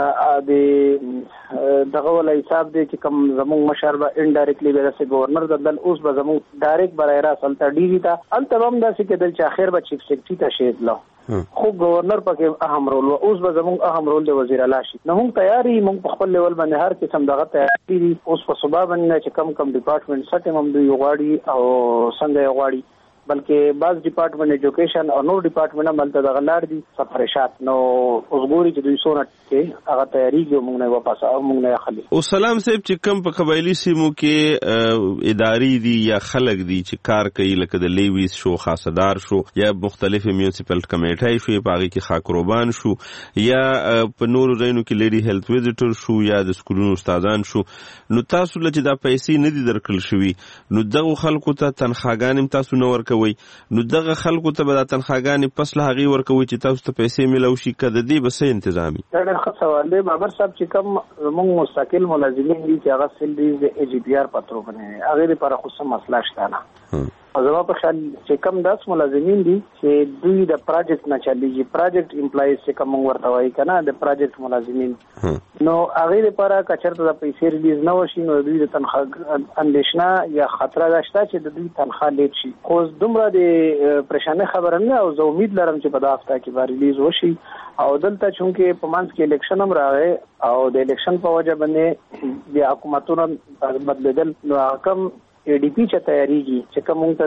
د دغه ول حساب دی چې کوم زموږ مشر به انډایرکټلی به د گورنر بدل اوس به زموږ ډایرکټ برای را سلطه ډی وی تا انت هم دا چې کېدل چې اخر به چیف سیکرټری ته شید لا خو گورنر پکې اهم رول و اوس به زموږ اهم رول د وزیر اعلی شي. نو موږ تیاری موږ په خپل لیول باندې هر قسم دغه تیاری دي. اوس په صوبا باندې چې کم کم ډپارټمنټ سټیم هم دوی غواړي او څنګه غواړي بلکې بعض ډپارټمنټ ایجوکیشن او نور ډپارټمنټ ملته د غلار دي سفارشات نو اوسګوري چې دوی سونه کې هغه تیاریږي موږ نه واپس او موږ نه خلی او سلام صاحب چې کم په قبایلی سیمو کې اداري دي یا خلک دي چې کار کوي لکه د لیویس شو خاصدار شو یا مختلف میونسپل کمیټای شو پاغي کې خاکروبان شو یا په نورو ځایونو کې لیډي هیلث ویزیټر شو یا د سکولونو استادان شو نو تاسو لچې دا پیسې نه دي درکړل شوي نو دغه خلکو ته تنخواګانې تاسو نه ورکوي نو دغه خلکو ته به دا تنخواګانې پس له هغې ورکوي چې تاسو ته پیسې ملو شي که د دې به څه تنظامي؟ دا ډېر ښه سوال دی بابر صاحب چې کوم زموږ مستقل ملازمین دي چې هغه سیلریز د ای جی پی آر پترو باندې هغې لپاره خو څه مسله شته نه او زما په خیال چې کوم داس ملازمین دي چې دوی د پروجیکټ نه چلیږي پروجیکټ امپلایز چې کوم ورته وایي که نه د پروجیکټ ملازمین نو هغې لپاره که چېرته د پیسې ریلیز نه وشي نو دوی د تنخوا اندېښنه یا خطره دا شته چې د دوی تنخوا لیټ شي خو دومره د پریشانۍ خبره نه او زه امید لرم چې په دا هفته کې به ریلیز وشي او دلته چونکې په منځ کې الیکشن هم راغی او د الیکشن په وجه باندې د حکومتونو بدلېدل نو هغه کم ای ډي پی چې تیاریږي چې کوم موږ ته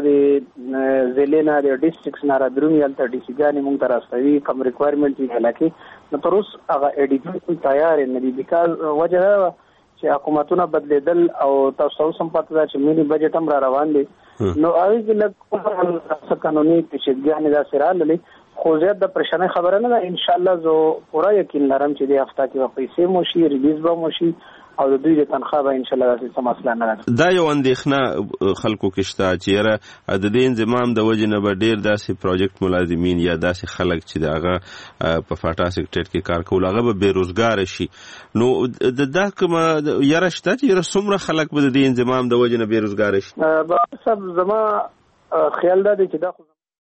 د ضلع نه د ډسټرکټس نه را درومي هلته ډي سي ګانې موږ ته راستوي کوم ریکوایرمنټ وي علاقې نو تر اوسه هغه ای ډي پی تیار نه دي بیکاز وجه دا چې حکومتونه بدلېدل او تاسو اوس هم پته ده چې ملي بجټ هم را روان دی نو هغې کې لږ څه قانوني پیچیدګیانې داسې راغللې خو زیات د پریشانۍ خبره نه ده انشاءالله زه پوره یقین لرم چې دې هفته کې به پیسې مو شي ریلیز به مو شي او د دوی د تنخوا به انشاءالله داسې څه مسله نه ده دا یو اندېښنه خلکو کې شته چې یاره د دې انضمام د وجې نه به ډېر داسې پروجیکټ ملازمین یا داسې خلک چې د هغه په فاټا سیکټر کې کار کول هغه به بېروزګاره شي نو د دا کومه یاره شته چې یاره څومره خلک به د دې انضمام د وجې نه بېروزګاره شي؟ صاحب زما خیال دا دی چې دا